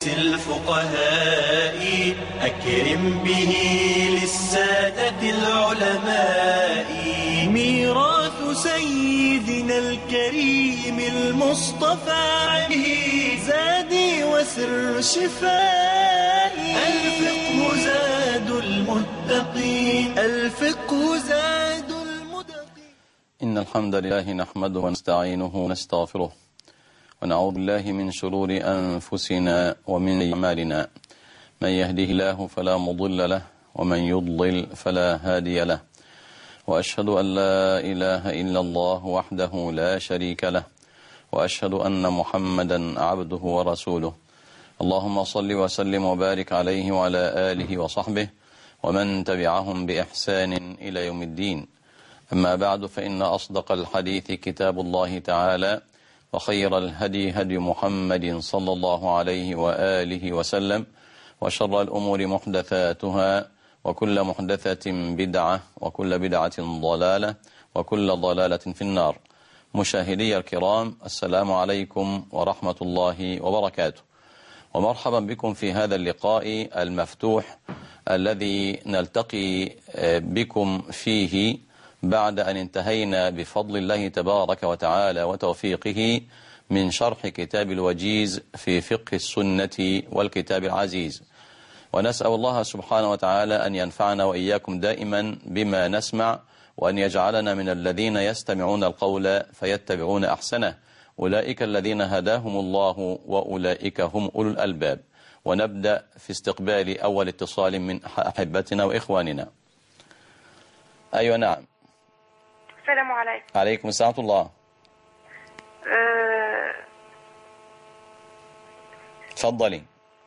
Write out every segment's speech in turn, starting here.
الفقهاء أكرم به للسادة العلماء. ميراث سيدنا الكريم المصطفى زادي وسر شفائي. الفقه زاد المتقين، الفقه زاد المتقين. إن الحمد لله نحمده ونستعينه ونستغفره ونعوذ بالله من شرور أنفسنا ومن أعمالنا. من يهده الله فلا مضل له ومن يضلل فلا هادي له، وأشهد أن لا إله إلا الله وحده لا شريك له، وأشهد أن محمدا عبده ورسوله. اللهم صل وسلم وبارك عليه وعلى آله وصحبه ومن تبعهم بإحسان إلى يوم الدين. أما بعد، فإن أصدق الحديث كتاب الله تعالى، وخير الهدي هدي محمد صلى الله عليه وآله وسلم، وشر الأمور محدثاتها، وكل محدثة بدعة، وكل بدعة ضلالة، وكل ضلالة في النار. مشاهدي الكرام، السلام عليكم ورحمة الله وبركاته، ومرحبا بكم في هذا اللقاء المفتوح الذي نلتقي بكم فيه بعد أن انتهينا بفضل الله تبارك وتعالى وتوفيقه من شرح كتاب الوجيز في فقه السنة والكتاب العزيز. ونسأل الله سبحانه وتعالى أن ينفعنا وإياكم دائما بما نسمع، وأن يجعلنا من الذين يستمعون القول فيتبعون أحسنه. أولئك الذين هداهم الله وأولئك هم أولو الألباب. ونبدأ في استقبال أول اتصال من أحبتنا وإخواننا. أيوة، نعم. السلام عليكم. عليكم السلام ورحمة الله. تفضلي.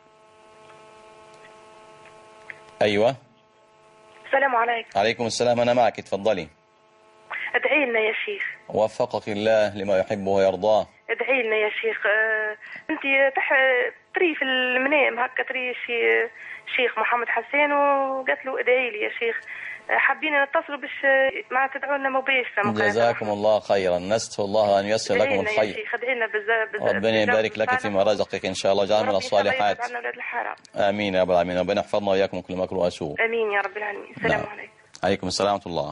أيوة. السلام عليكم. عليكم السلام، أنا معك، تفضلي. ادعي لنا يا شيخ. وفقك الله لما يحبه ويرضاه. ادعي لنا يا شيخ. انت تري في المنام هكا، تري شيخ محمد حسين، وقالت له ادعي لي يا شيخ. حابين نتصلوا باش ما تدعونا مباشرة. جزاكم الله خيرا، نسأل الله أن ييسر لكم الخير. ربنا يبارك لك فيما رزقك إن شاء الله، جعل من الصالحات. آمين يا رب العالمين. ربنا يحفظنا وإياكم كل مكروه وسوء. آمين يا رب العالمين. السلام عليكم. عليكم السلام ورحمة الله.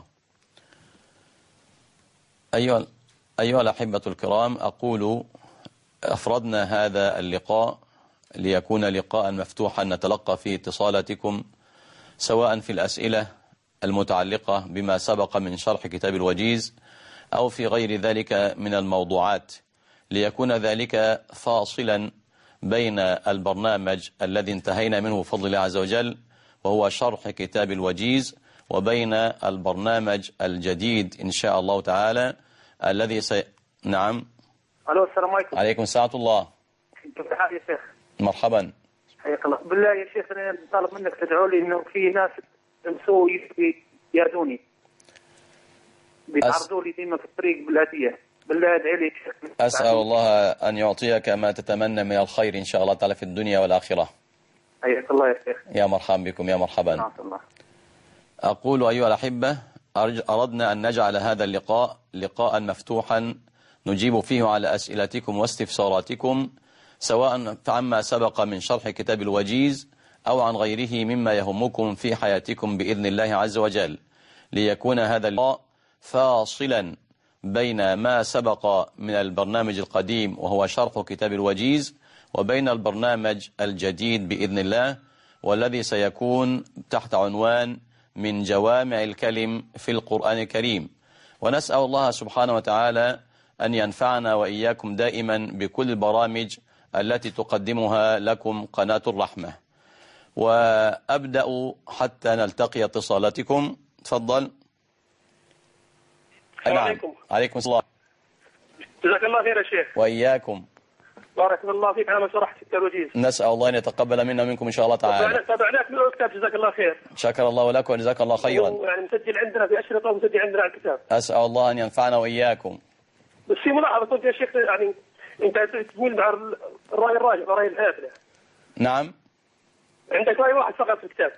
أيها الأحبة الكرام، أقول أفردنا هذا اللقاء ليكون لقاء مفتوحا نتلقى فيه اتصالاتكم، سواء في الأسئلة المتعلقة بما سبق من شرح كتاب الوجيز أو في غير ذلك من الموضوعات، ليكون ذلك فاصلا بين البرنامج الذي انتهينا منه بفضل الله عز وجل وهو شرح كتاب الوجيز، وبين البرنامج الجديد إن شاء الله تعالى الذي نعم. ألو، السلام عليكم. عليكم السلام ورحمة الله. كيف حالك يا شيخ؟ مرحبا. حياك الله. بالله يا شيخ، أنا طالب منك تدعو لي إنه في ناس يمسوا يادوني، بيتعرضوا لي ديما في الطريق بالهدية. بالله ادعي لي. أسأل الله أن يعطيك ما تتمنى من الخير إن شاء الله تعالى في الدنيا والآخرة. حياك الله يا شيخ. يا مرحبا بكم، يا مرحبا. الله. أقول أيها الأحبة، أردنا أن نجعل هذا اللقاء لقاء مفتوحا نجيب فيه على أسئلتكم واستفساراتكم، سواء عما سبق من شرح كتاب الوجيز أو عن غيره مما يهمكم في حياتكم بإذن الله عز وجل، ليكون هذا اللقاء فاصلا بين ما سبق من البرنامج القديم وهو شرح كتاب الوجيز، وبين البرنامج الجديد بإذن الله، والذي سيكون تحت عنوان من جوامع الكلم في القرآن الكريم. ونسأل الله سبحانه وتعالى أن ينفعنا وإياكم دائما بكل البرامج التي تقدمها لكم قناة الرحمة. وأبدأ حتى نلتقي اتصالاتكم. تفضل. السلام عليكم. عليكم السلام. جزاك الله خير يا شيخ. وإياكم. بارك الله فيك على ما شرحت كتاب الوجيز. نسأل الله أن يتقبل منا ومنكم إن شاء الله تعالى. تابعناك من الكتاب، جزاك الله خير. شكر الله لك وجزاك الله خيرا. يعني مسجل عندنا في أشرطة ومسجل عندنا على الكتاب. أسأل الله أن ينفعنا وإياكم. بس في ملاحظة كنت يا شيخ، يعني أنت تقول مع الرأي الراجح ورأي الحافلة. نعم. عندك رأي واحد فقط في الكتاب.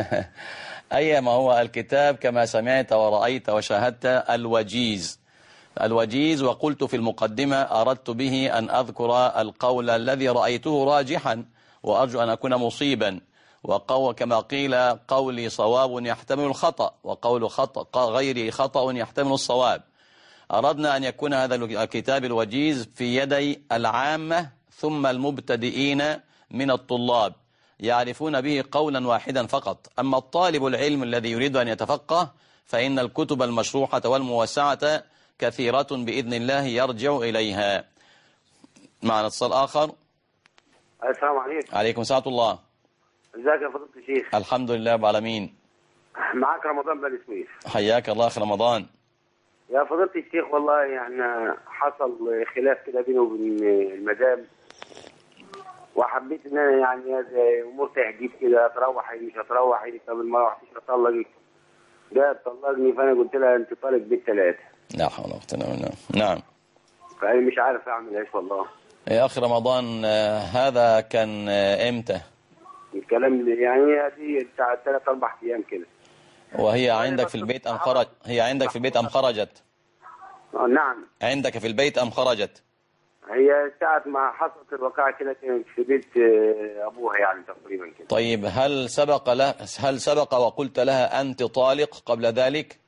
أي ما هو الكتاب كما سمعت ورأيت وشاهدت الوجيز، الوجيز، وقلت في المقدمة أردت به أن أذكر القول الذي رأيته راجحا وأرجو أن أكون مصيبا، كما قيل قولي صواب يحتمل الخطأ، وقول غيري خطأ يحتمل الصواب. أردنا أن يكون هذا الكتاب الوجيز في يدي العامة ثم المبتدئين من الطلاب يعرفون به قولا واحدا فقط. أما الطالب العلم الذي يريد أن يتفقه فإن الكتب المشروحة والموسعة كثيرة بإذن الله يرجع إليها. معنا اتصال آخر. السلام عليكم. عليكم السلام ورحمة الله. ازيك يا فضيلة الشيخ؟ الحمد لله رب العالمين. معاك رمضان بن سمير. حياك الله أخي رمضان. يا فضيلة الشيخ والله يعني حصل خلاف كده بيني وبين المدام، وحبيت ان انا يعني امور تعجيب كده، هتروحي مش هتروحي، طب ما روحتيش هطلقك، ده طلقني، فانا قلت لها انت طالق بالثلاثه. لا حول ولا قوة الا بالله. نعم. فانا مش عارف اعمل ايش والله. يا اخي رمضان، هذا كان امتى؟ الكلام يعني دي بتاع 3-4 ايام كده. وهي عندك في البيت ام خرج؟ هي عندك في البيت ام خرجت؟ نعم. عندك في البيت ام خرجت؟ هي ساعة ما حصلت الواقعة كده كانت في بيت أبوها يعني تقريبا كده. طيب هل سبق وقلت لها أنت طالق قبل ذلك؟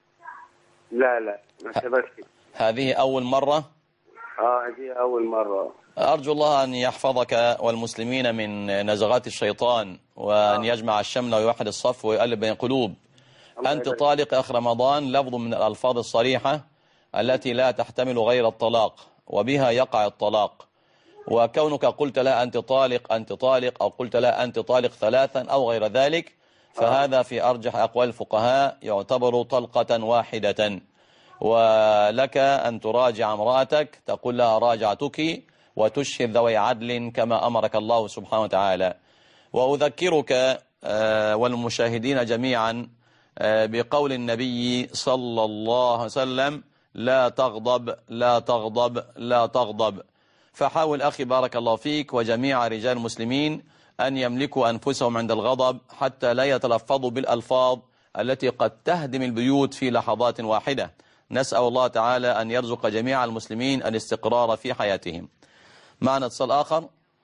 لا ما سبقش. هذه أول مرة؟ هذه أول مرة. أرجو الله أن يحفظك والمسلمين من نزغات الشيطان، وأن يجمع الشمل ويوحد الصف ويقلب بين القلوب. أنت طالق يا أخ رمضان لفظ من الألفاظ الصريحة التي لا تحتمل غير الطلاق، وبها يقع الطلاق. وكونك قلت لا أنت طالق أو قلت لا أنت طالق 3 أو غير ذلك، فهذا في أرجح أقوال الفقهاء يعتبر طلقة واحدة. ولك أن تراجع امرأتك، تقول لها راجعتك، وتشهد ذوي عدل كما أمرك الله سبحانه وتعالى. وأذكرك والمشاهدين جميعا بقول النبي صلى الله عليه وسلم: لا تغضب لا تغضب لا تغضب. فحاول أخي بارك الله فيك وجميع رجال المسلمين أن يملكوا أنفسهم عند الغضب، حتى لا يتلفظوا بالألفاظ التي قد تهدم البيوت في لحظات واحدة. نسأل الله تعالى أن يرزق جميع المسلمين الاستقرار في حياتهم. معنا اتصال آخر.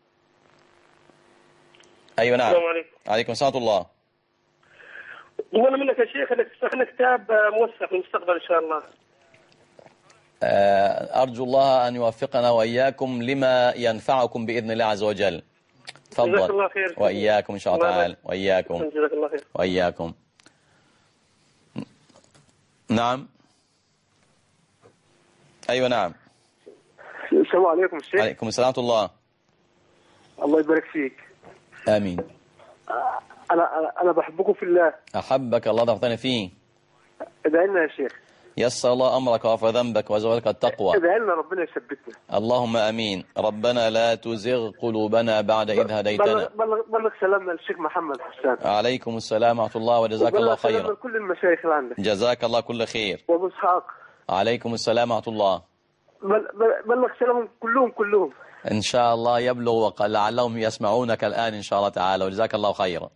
أيوة نعم. السلام عليكم. عليكم السلام ورحمة الله. وانا منك يا شيخ انك تفتح لنا كتاب موثق للمستقبل ان شاء الله. أرجو الله أن يوفقنا وإياكم لما ينفعكم بإذن الله عز وجل. تفضل. جزاك الله خير. وإياكم إن شاء الله تعالى. وإياكم. جزاك الله خير. وإياكم. نعم. أيوة نعم. السلام عليكم الشيخ. عليكم السلام ورحمة الله. الله يبارك فيك. آمين. أنا بحبكم في الله. أحبك الله ضغطني فيه. ادعي لنا يا شيخ. يسر الله أمرك وغفر ذنبك وزودك التقوى. ادعي لنا ربنا يثبتنا. اللهم آمين. ربنا لا تزغ قلوبنا بعد إذ هديتنا. بلغ سلامنا للشيخ محمد حسان. عليكم السلام ورحمة الله وجزاك الله خيرا. بلغ كل المشايخ اللي عندك. جزاك الله كل خير. وابو اسحاق. عليكم السلام ورحمة الله. بلغ سلامهم كلهم. إن شاء الله يبلغ، ولعلهم يسمعونك الآن إن شاء الله تعالى، وجزاك الله خيرا.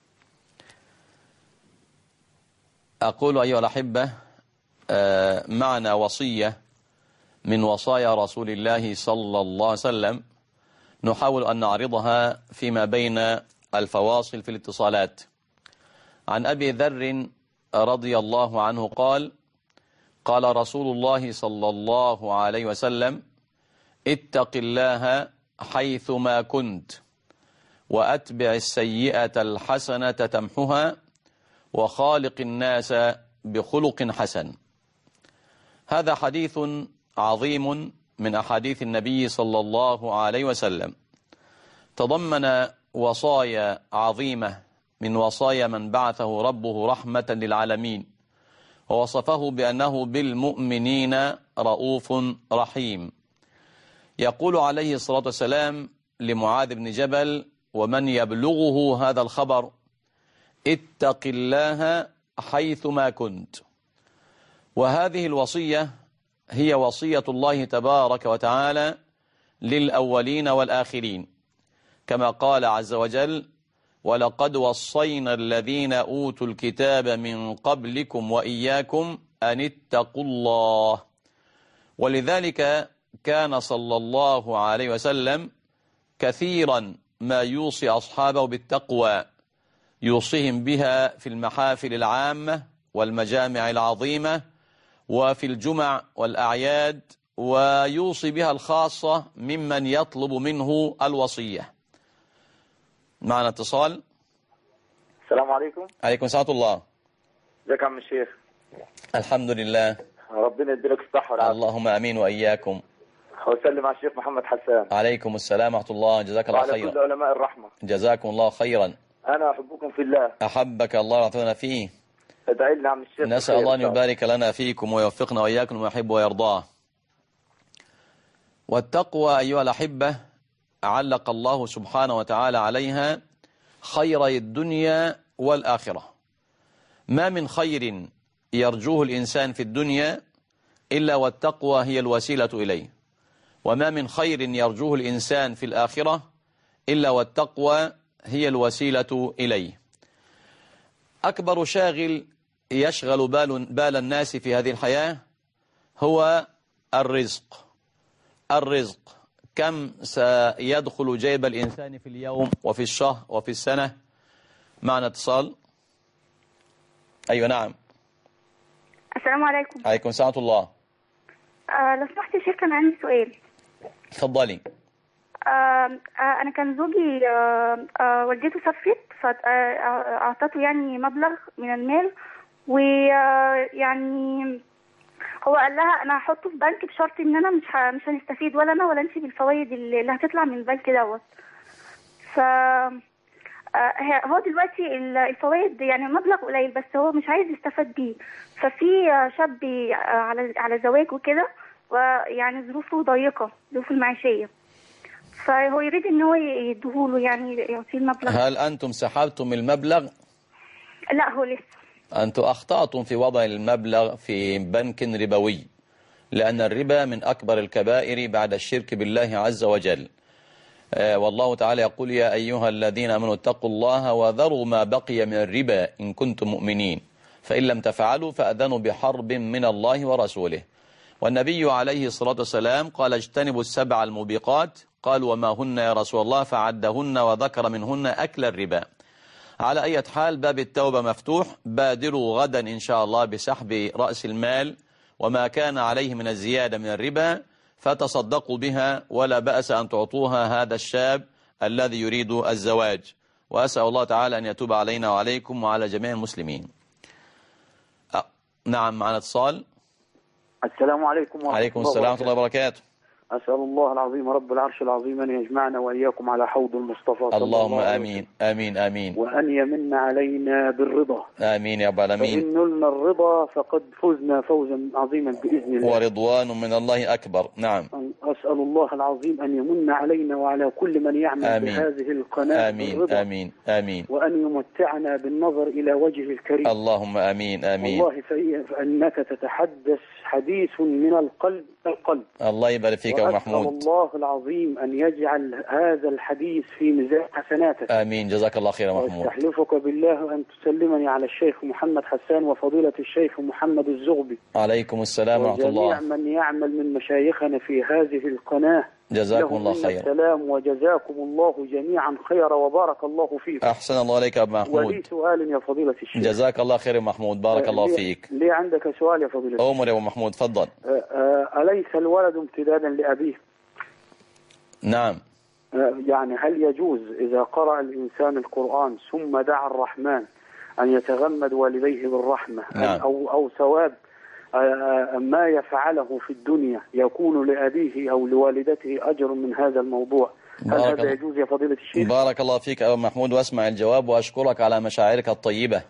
أقول أيها الأحبة، معنا وصية من وصايا رسول الله صلى الله عليه وسلم، نحاول أن نعرضها فيما بين الفواصل في الاتصالات. عن أبي ذر رضي الله عنه قال: قال رسول الله صلى الله عليه وسلم: اتق الله حيثما كنت، وأتبع السيئة الحسنة تمحها، وخالق الناس بخلق حسن. هذا حديث عظيم من أحاديث النبي صلى الله عليه وسلم، تضمن وصايا عظيمة من وصايا من بعثه ربه رحمة للعالمين، ووصفه بأنه بالمؤمنين رؤوف رحيم. يقول عليه الصلاة والسلام لمعاذ بن جبل ومن يبلغه هذا الخبر: اتق الله حيثما كنت. وهذه الوصية هي وصية الله تبارك وتعالى للأولين والآخرين، كما قال عز وجل: ولقد وصينا الذين أوتوا الكتاب من قبلكم وإياكم أن اتقوا الله. ولذلك كان صلى الله عليه وسلم كثيرا ما يوصي أصحابه بالتقوى، يوصيهم بها في المحافل العامة والمجامع العظيمة وفي الجمع والأعياد، ويوصي بها الخاصة ممن يطلب منه الوصية. معنا اتصال. السلام عليكم. عليكم السلام ورحمة الله. ازيك يا عم الشيخ؟ الحمد لله. ربنا يديلك الصحة والعافية. اللهم امين واياكم. وسلم على الشيخ محمد حسان. عليكم السلام ورحمة الله. جزاك الله خيرا. وعلى كل علماء الرحمة. جزاكم الله خيرا. انا احبكم في الله. احبك الله ورحمنا فيه. ادعي لنا عم الشيخ. نسأل الله ان يبارك لنا فيكم ويوفقنا واياكم وما يحب ويرضاه. والتقوى أيها الأحبة علق الله سبحانه وتعالى عليها خيري الدنيا والآخرة. ما من خير يرجوه الإنسان في الدنيا إلا والتقوى هي الوسيلة إليه، وما من خير يرجوه الإنسان في الآخرة إلا والتقوى هي الوسيلة إليه. أكبر شاغل يشغل بال الناس في هذه الحياة هو الرزق. الرزق كم سيدخل جيب الإنسان في اليوم وفي الشهر وفي السنة. معنا اتصال. أيوة نعم. السلام عليكم. عليكم السلام ورحمة الله. لو سمحت يا شيخ كان عندي سؤال. اتفضلي. أنا كان زوجي والدته سافرت فأعطته يعني مبلغ من المال، ويعني هو قال لها أنا هحطه في بنك بشرط إن أنا مش هنستفيد ولا أنا ولا أنت بالفوائد اللي هتطلع من البنك دوت. هو دلوقتي الفوائد يعني مبلغ قليل بس هو مش عايز يستفاد بيه. ففي شاب على زواج وكده، ويعني ظروفه ضيقة، ظروفه المعيشية، فهو يريد ان هو يديهوله يعني يعطيه المبلغ. هل أنتم سحبتم المبلغ؟ لا هو لسه. أنتم أخطأتم في وضع المبلغ في بنك ربوي، لأن الربا من أكبر الكبائر بعد الشرك بالله عز وجل. والله تعالى يقول يا أيها الذين آمنوا اتقوا الله وذروا ما بقي من الربا إن كنتم مؤمنين فإن لم تفعلوا فأذنوا بحرب من الله ورسوله. والنبي عليه الصلاة والسلام قال اجتنبوا السبع الموبقات، قال وما هن يا رسول الله، فعدهن وذكر منهن أكل الربا. على أي حال باب التوبة مفتوح، بادروا غدا إن شاء الله بسحب رأس المال وما كان عليه من الزيادة من الربا، فتصدقوا بها ولا بأس أن تعطوها هذا الشاب الذي يريد الزواج. وأسأل الله تعالى أن يتوب علينا وعليكم وعلى جميع المسلمين. نعم معنا اتصال. السلام عليكم ورحمة الله. عليكم السلام ورحمة الله وبركاته. أسأل الله العظيم رب العرش العظيم أن يجمعنا وإياكم على حوض المصطفى. اللهم آمين آمين آمين. وأن يمن علينا بالرضا. آمين يا رب العالمين. فإن نلنا الرضا فقد فزنا فوزا عظيما بإذن الله. ورضوان من الله أكبر. نعم. أسأل الله العظيم أن يمن علينا وعلى كل من يعمل بهذه القناة آمين بالرضا. آمين آمين. وأن يمتعنا بالنظر إلى وجهه الكريم. اللهم آمين آمين. والله فإنك تتحدث حديث من القلب القلب. الله يبارك فيك يا محمود. وأسأل الله العظيم أن يجعل هذا الحديث في ميزان حسناتك. آمين جزاك الله خير يا محمود. واستحلفك بالله أن تسلمني على الشيخ محمد حسان وفضيلة الشيخ محمد الزغبي. عليكم السلام ورحمة الله. وجميع من يعمل من مشايخنا في هذه القناة. جزاكم الله خير. السلام وجزاكم الله جميعا خيرا وبارك الله فيكم. أحسن الله عليك يا أبو محمود. ولي سؤال يا فضيلة الشيخ. جزاك الله خير يا محمود بارك الله فيك. لي عندك سؤال يا فضيلة الشيخ. أمر يا أبو محمود تفضل. أليس الولد امتدادا لأبيه؟ نعم. يعني هل يجوز إذا قرأ الإنسان القرآن ثم دعا الرحمن أن يتغمد والديه بالرحمة؟ نعم. أو ثواب ما يفعله في الدنيا يكون لأبيه أو لوالدته أجر من هذا الموضوع؟ هل هذا يجوز يا فضيلة الشيخ؟ بارك الله فيك أبو محمود واسمع الجواب وأشكرك على مشاعرك الطيبة.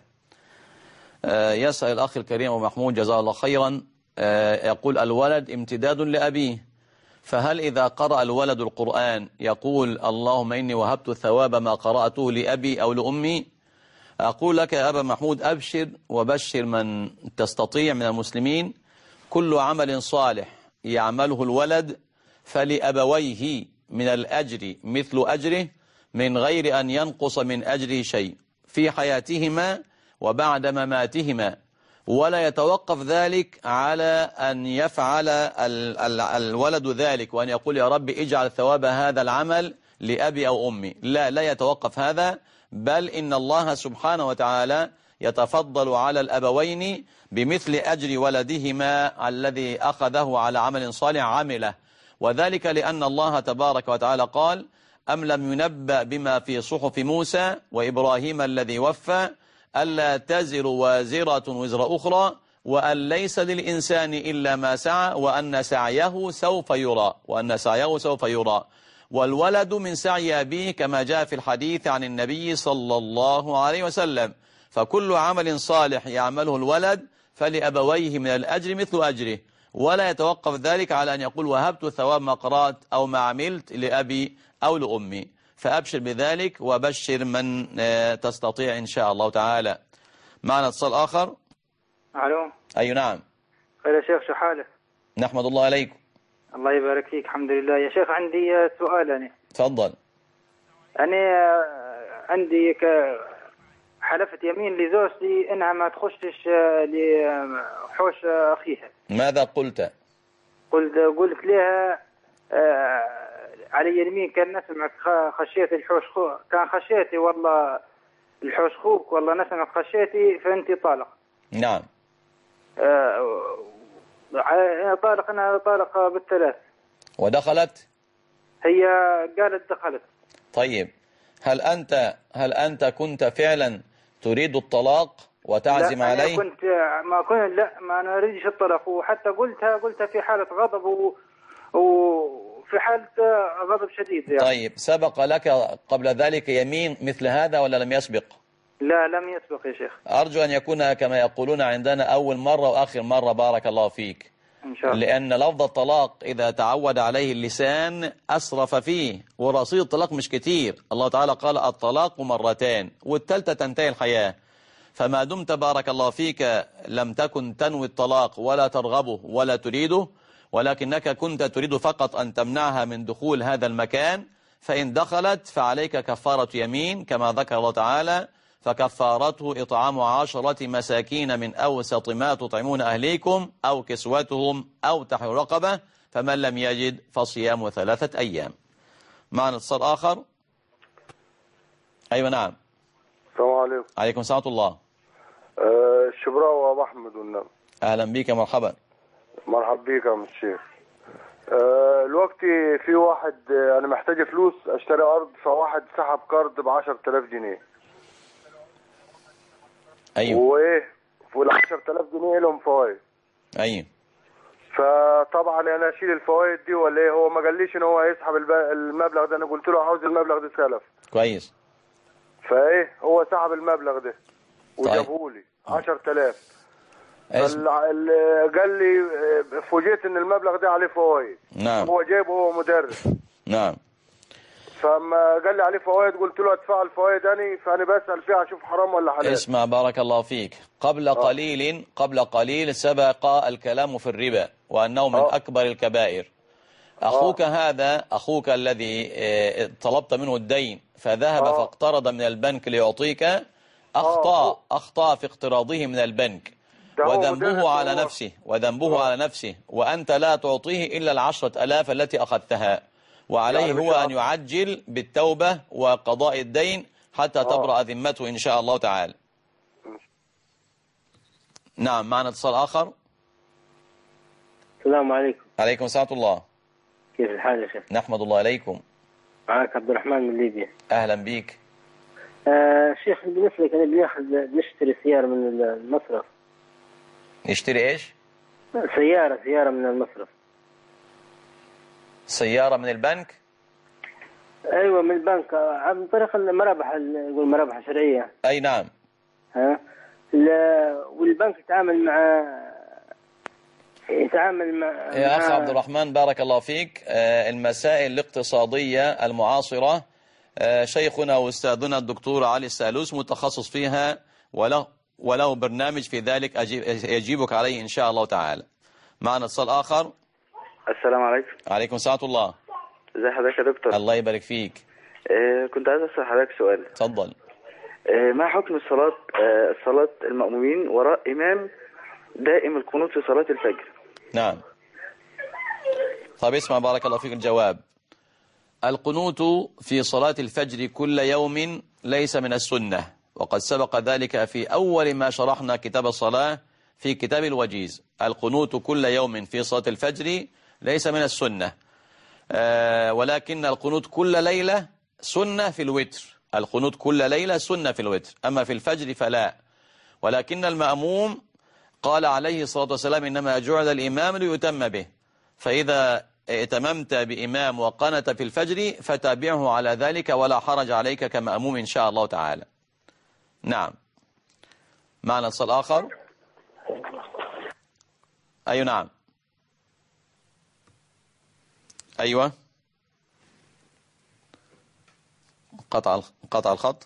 يسأل الأخ الكريم أبو محمود جزاه الله خيرا، يقول الولد امتداد لأبيه، فهل إذا قرأ الولد القرآن يقول اللهم إني وهبت ثواب ما قرأته لأبي أو لأمي؟ أقول لك يا أبا محمود أبشر وبشر من تستطيع من المسلمين، كل عمل صالح يعمله الولد فلأبويه من الأجر مثل أجره من غير أن ينقص من أجره شيء في حياتهما وبعد مماتهما. ولا يتوقف ذلك على أن يفعل الولد ذلك وأن يقول يا رب اجعل ثواب هذا العمل لأبي أو أمي. لا يتوقف هذا، بل إن الله سبحانه وتعالى يتفضل على الأبوين بمثل أجر ولدهما الذي أخذه على عمل صالح عمله، وذلك لأن الله تبارك وتعالى قال أم لم ينبأ بما في صحف موسى وإبراهيم الذي وفى ألا تزر وازرة وزر أخرى وأن ليس للإنسان إلا ما سعى وأن سعيه سوف يرى والولد من سعي أبيه كما جاء في الحديث عن النبي صلى الله عليه وسلم. فكل عمل صالح يعمله الولد فلأبويه من الأجر مثل أجره، ولا يتوقف ذلك على أن يقول وهبت ثواب ما قرأت أو ما عملت لأبي أو لأمي. فأبشر بذلك وبشر من تستطيع إن شاء الله تعالى. معنا اتصال آخر. ألو. أي نعم. خير يا شيخ، شو حالك؟ نحمد الله عليكم. الله يبارك فيك. الحمد لله يا شيخ. عندي سؤال. أنا تفضل. أنا عندي حلفت يمين لزوجتي إنها ما تخشش لحوش أخيها. ماذا قلت؟ قلت لها علي اليمين كان نسمعك خشيتي الحوش كان خشيتي والله الحوش خوك والله نسمعك خشيتي فأنت طالق. نعم. طالق. أنا طالق بالثلاث. ودخلت؟ هي قالت دخلت. طيب هل أنت كنت فعلا تريد الطلاق وتعزم عليه؟ ما أنا أريدش الطلاق، وحتى قلتها في حالة غضب وفي حالة غضب شديد يعني. طيب سبق لك قبل ذلك يمين مثل هذا ولا لم يسبق؟ لا لم يسبق يا شيخ. أرجو أن يكون كما يقولون عندنا أول مرة وآخر مرة. بارك الله فيك. إن شاء الله. لأن لفظ الطلاق إذا تعود عليه اللسان أسرف فيه، ورصيد الطلاق مش كتير. الله تعالى قال الطلاق مرتان والثالثة تنتهي الحياة. فما دمت بارك الله فيك لم تكن تنوي الطلاق ولا ترغبه ولا تريده، ولكنك كنت تريد فقط أن تمنعها من دخول هذا المكان، فإن دخلت فعليك كفارة يمين كما ذكر الله تعالى فكفارته إطعام 10 مساكين من أوسط ما تطعمون أهليكم أو كسوتهم أو تحرير رقبة، فمن لم يجد فصيام 3 أيام. معنا اتصال آخر. أيوة نعم. السلام عليكم. عليكم السلام ورحمة الله. الشبراوي وأبو أحمد والنبي. أهلا بك. مرحبا. مرحبا بك يا الشيخ. الوقت في واحد أنا محتاج فلوس أشتري أرض، فواحد سحب قرض ب10,000 جنيه. أيوه. وإيه وال10,000 جنيه لهم فوائد. أيوه. فطبعا أنا أشيل الفوائد دي ولا إيه؟ هو ما قاليش إن هو هيسحب المبلغ ده. أنا قلت له عاوز المبلغ ده سلف. كويس. فإيه هو سحب المبلغ ده وجابهولي 10,000. قال لي فوجئت ان المبلغ ده عليه فوائد. نعم. هو جايبه هو مدرس. نعم. فما قال لي عليه فوائد قلت له ادفع الفوائد فانا بسأل فيها اشوف حرام ولا حلال. اسمع بارك الله فيك. قبل قليل سبق الكلام في الربا وأنه من أكبر الكبائر. أخوك الذي طلبت منه الدين فذهب فاقترض من البنك ليعطيك أخطأ في اقتراضه من البنك، وذنبه على نفسه وأنت لا تعطيه إلا 10,000 التي أخذتها، وعليه يعني هو أن يعجل بالتوبة وقضاء الدين حتى تبرأ ذمته إن شاء الله تعالى. نعم. معنا اتصال آخر. السلام عليكم. عليكم السلام ورحمة الله. كيف الحال يا شيخ؟ نحمد الله عليكم. معك عبد الرحمن من ليبيا. أهلا بيك. شيخ بالنسبة لنا بنشتري سيارة من المصرف. نشتري إيش؟ سيارة من المصرف. سيارة من البنك؟ أيوة من البنك عن طريق المرابح شرعية. أي نعم. والبنك يتعامل مع يا أخ عبد الرحمن بارك الله فيك. المسائل الاقتصادية المعاصرة شيخنا وأستاذنا الدكتور علي السالوس متخصص فيها وله برنامج في ذلك يجيبك عليه إن شاء الله تعالى. معنا اتصال آخر. السلام عليكم. عليكم السلام ورحمة الله. ازي حضرتك يا دكتور؟ الله يبارك فيك. كنت عايز أسأل حضرتك سؤال. اتفضل. ما حكم صلاة المأمومين وراء إمام دائم القنوت في صلاة الفجر. نعم. طيب اسمع بارك الله فيك الجواب. القنوت في صلاة الفجر كل يوم ليس من السنة، وقد سبق ذلك في أول ما شرحنا كتاب الصلاة في كتاب الوجيز. القنوت كل يوم في صلاة الفجر ليس من السنة، ولكن القنوت كل ليلة سنة في الوتر. القنوت كل ليلة سنة في الوتر، أما في الفجر فلا. ولكن المأموم قال عليه الصلاة والسلام إنما جعل الإمام ليتم به، فإذا ائتممت بإمام وقنت في الفجر فتابعه على ذلك ولا حرج عليك كمأموم إن شاء الله تعالى. نعم. معنا اتصال آخر. أيوة نعم. أيوة. قطع الخط.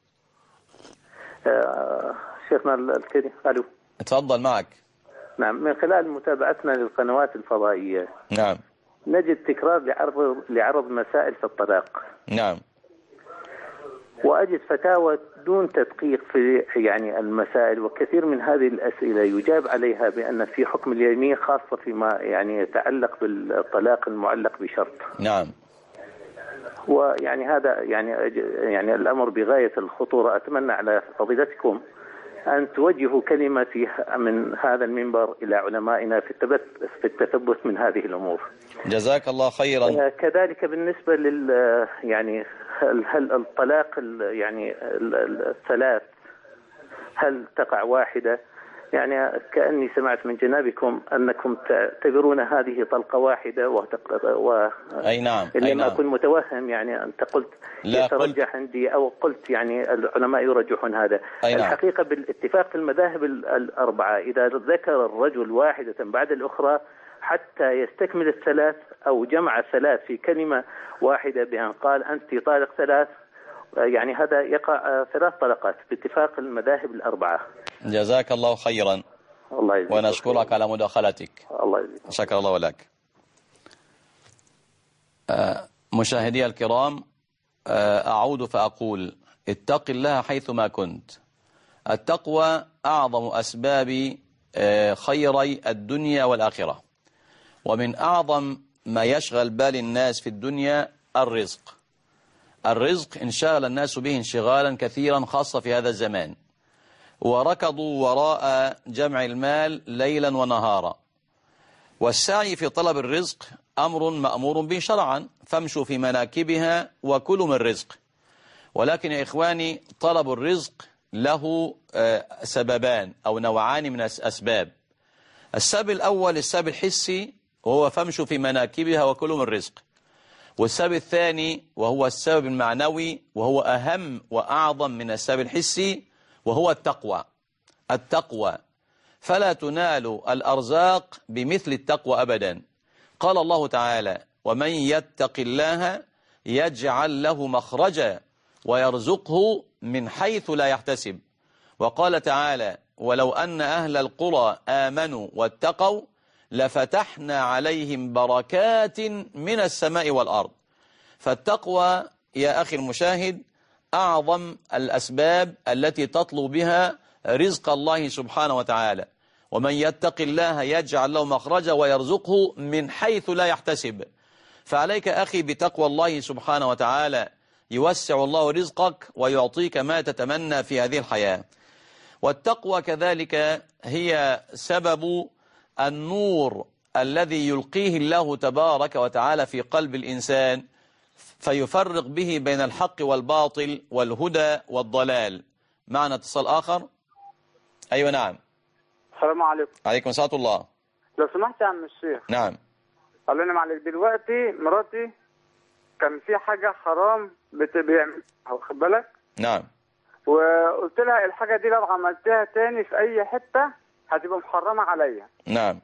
شيخنا الكريم، ألو. اتفضل معك. نعم، من خلال متابعتنا للقنوات الفضائية نعم نجد تكرار لعرض مسائل في الطلاق. نعم. وأجد فتاوى دون تدقيق في يعني المسائل، وكثير من هذه الأسئلة يجاب عليها بأن في حكم اليمين خاصة فيما يعني يتعلق بالطلاق المعلق بشرط. نعم. ويعني هذا يعني الأمر بغاية الخطورة. أتمنى على فضيلتكم أن توجهوا كلمة فيها من هذا المنبر إلى علمائنا في التثبت من هذه الأمور. جزاك الله خيرا. كذلك بالنسبة يعني هل الطلاق يعني الثلاث هل تقع واحدة؟ يعني كأني سمعت من جنابكم أنكم تعتبرون هذه طلقة واحدة أي نعم. اللي ما أكون متوهم يعني أنت قلت يترجح عندي أو قلت يعني العلماء يرجحون هذا. نعم. الحقيقة بالاتفاق في المذاهب الأربعة إذا ذكر الرجل واحدة بعد الأخرى حتى يستكمل الثلاث أو جمع الثلاث في كلمة واحدة بأن قال أنت طالق ثلاث، يعني هذا يقع ثلاث طلقات باتفاق المذاهب الأربعة. جزاك الله خيرا. الله يجزيك. ونشكرك على مداخلتك. الله يجزيك. شكر الله لك. مشاهدي الكرام، أعود فأقول اتق الله حيثما كنت. التقوى أعظم أسباب خيري الدنيا والآخرة، ومن أعظم ما يشغل بال الناس في الدنيا الرزق. الرزق انشغل الناس به انشغالا كثيرا خاصة في هذا الزمان، وركضوا وراء جمع المال ليلا ونهارا. والسعي في طلب الرزق أمر مأمور به شرعا، فامشوا في مناكبها وكلوا من رزق. ولكن يا إخواني، طلب الرزق له سببان أو نوعان من الأسباب. السبب الأول السبب الحسي، وهو فامشوا في مناكبها وكلوا من رزق. والسبب الثاني وهو السبب المعنوي، وهو أهم وأعظم من السبب الحسي، وهو التقوى. التقوى، فلا تنال الأرزاق بمثل التقوى أبدا. قال الله تعالى: ومن يتق الله يجعل له مخرجا ويرزقه من حيث لا يحتسب. وقال تعالى: ولو أن أهل القرى آمنوا واتقوا لفتحنا عليهم بركات من السماء والأرض. فالتقوى يا أخي المشاهد أعظم الأسباب التي تطلب بها رزق الله سبحانه وتعالى. ومن يتق الله يجعل له مخرجا ويرزقه من حيث لا يحتسب. فعليك أخي بتقوى الله سبحانه وتعالى، يوسع الله رزقك ويعطيك ما تتمنى في هذه الحياة. والتقوى كذلك هي سبب النور الذي يلقيه الله تبارك وتعالى في قلب الإنسان، فيفرق به بين الحق والباطل والهدى والضلال. معنا اتصال آخر. أيوة نعم. السلام عليكم. عليكم السلام الله. لو سمحت يا عم الشيخ. نعم. قال لنا معلش، دلوقتي مراتي كان في حاجة حرام بيعملها، واخد بالك؟ نعم. وقلت لها الحاجة دي لو عملتها تاني في أي حتة هتبقى محرمة عليا. نعم.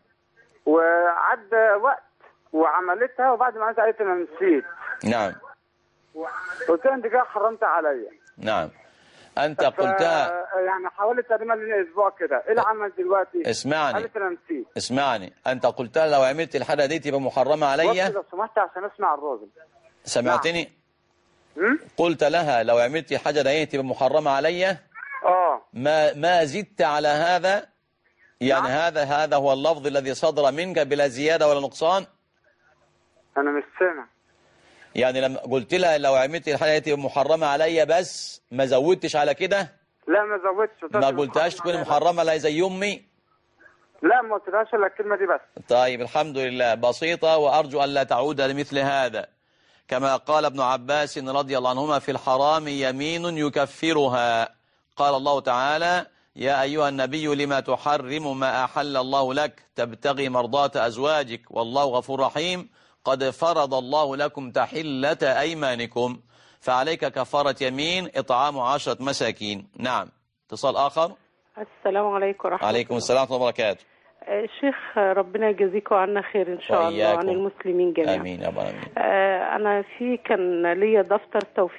وعدى وقت وعملتها، وبعد ما عملتها قالت أنا نسيت. نعم. قلت لها أنت كده حرمت عليا. نعم. أنت قلتها يعني حوالي تقريبا أسبوع كده. إيه العمل دلوقتي؟ اسمعني. قالت أنا نسيت. اسمعني، أنت قلتها لو عملت الحاجة دي تبقى محرمة عليا. لو سمحت عشان أسمع الراجل. سمعتني؟ نعم. قلت لها لو عملت الحاجة دي تبقى محرمة عليا. آه. ما زدت على هذا، يعني هذا هو اللفظ الذي صدر منك بلا زيادة ولا نقصان؟ أنا مش سامع. يعني لما قلت لها لو عملت الحاجة محرمة عليا بس ما زودتش على كده؟ لا ما زودتش. ما قلتهاش تكون محرمة لا زي أمي؟ لا ما قلتلهاش إلا الكلمة دي بس. طيب الحمد لله، بسيطة، وأرجو أن لا تعود لمثل هذا. كما قال ابن عباس رضي الله عنهما: في الحرام يمين يكفرها. قال الله تعالى: يا أيها النبي لما تحرم ما أحل الله لك تبتغي مرضات أزواجك والله غفور رحيم قد فرض الله لكم تحلة أيمانكم فعليك كفارة يمين إطعام 10 مساكين. نعم. اتصال آخر. السلام عليكم ورحمة الله. عليكم السلام ورحمة الله وبركاته. شيخ ربنا يجزيكم عنا خير إن شاء الله عن المسلمين جميعا. آمين يا رب العالمين. أنا كان ليا دفتر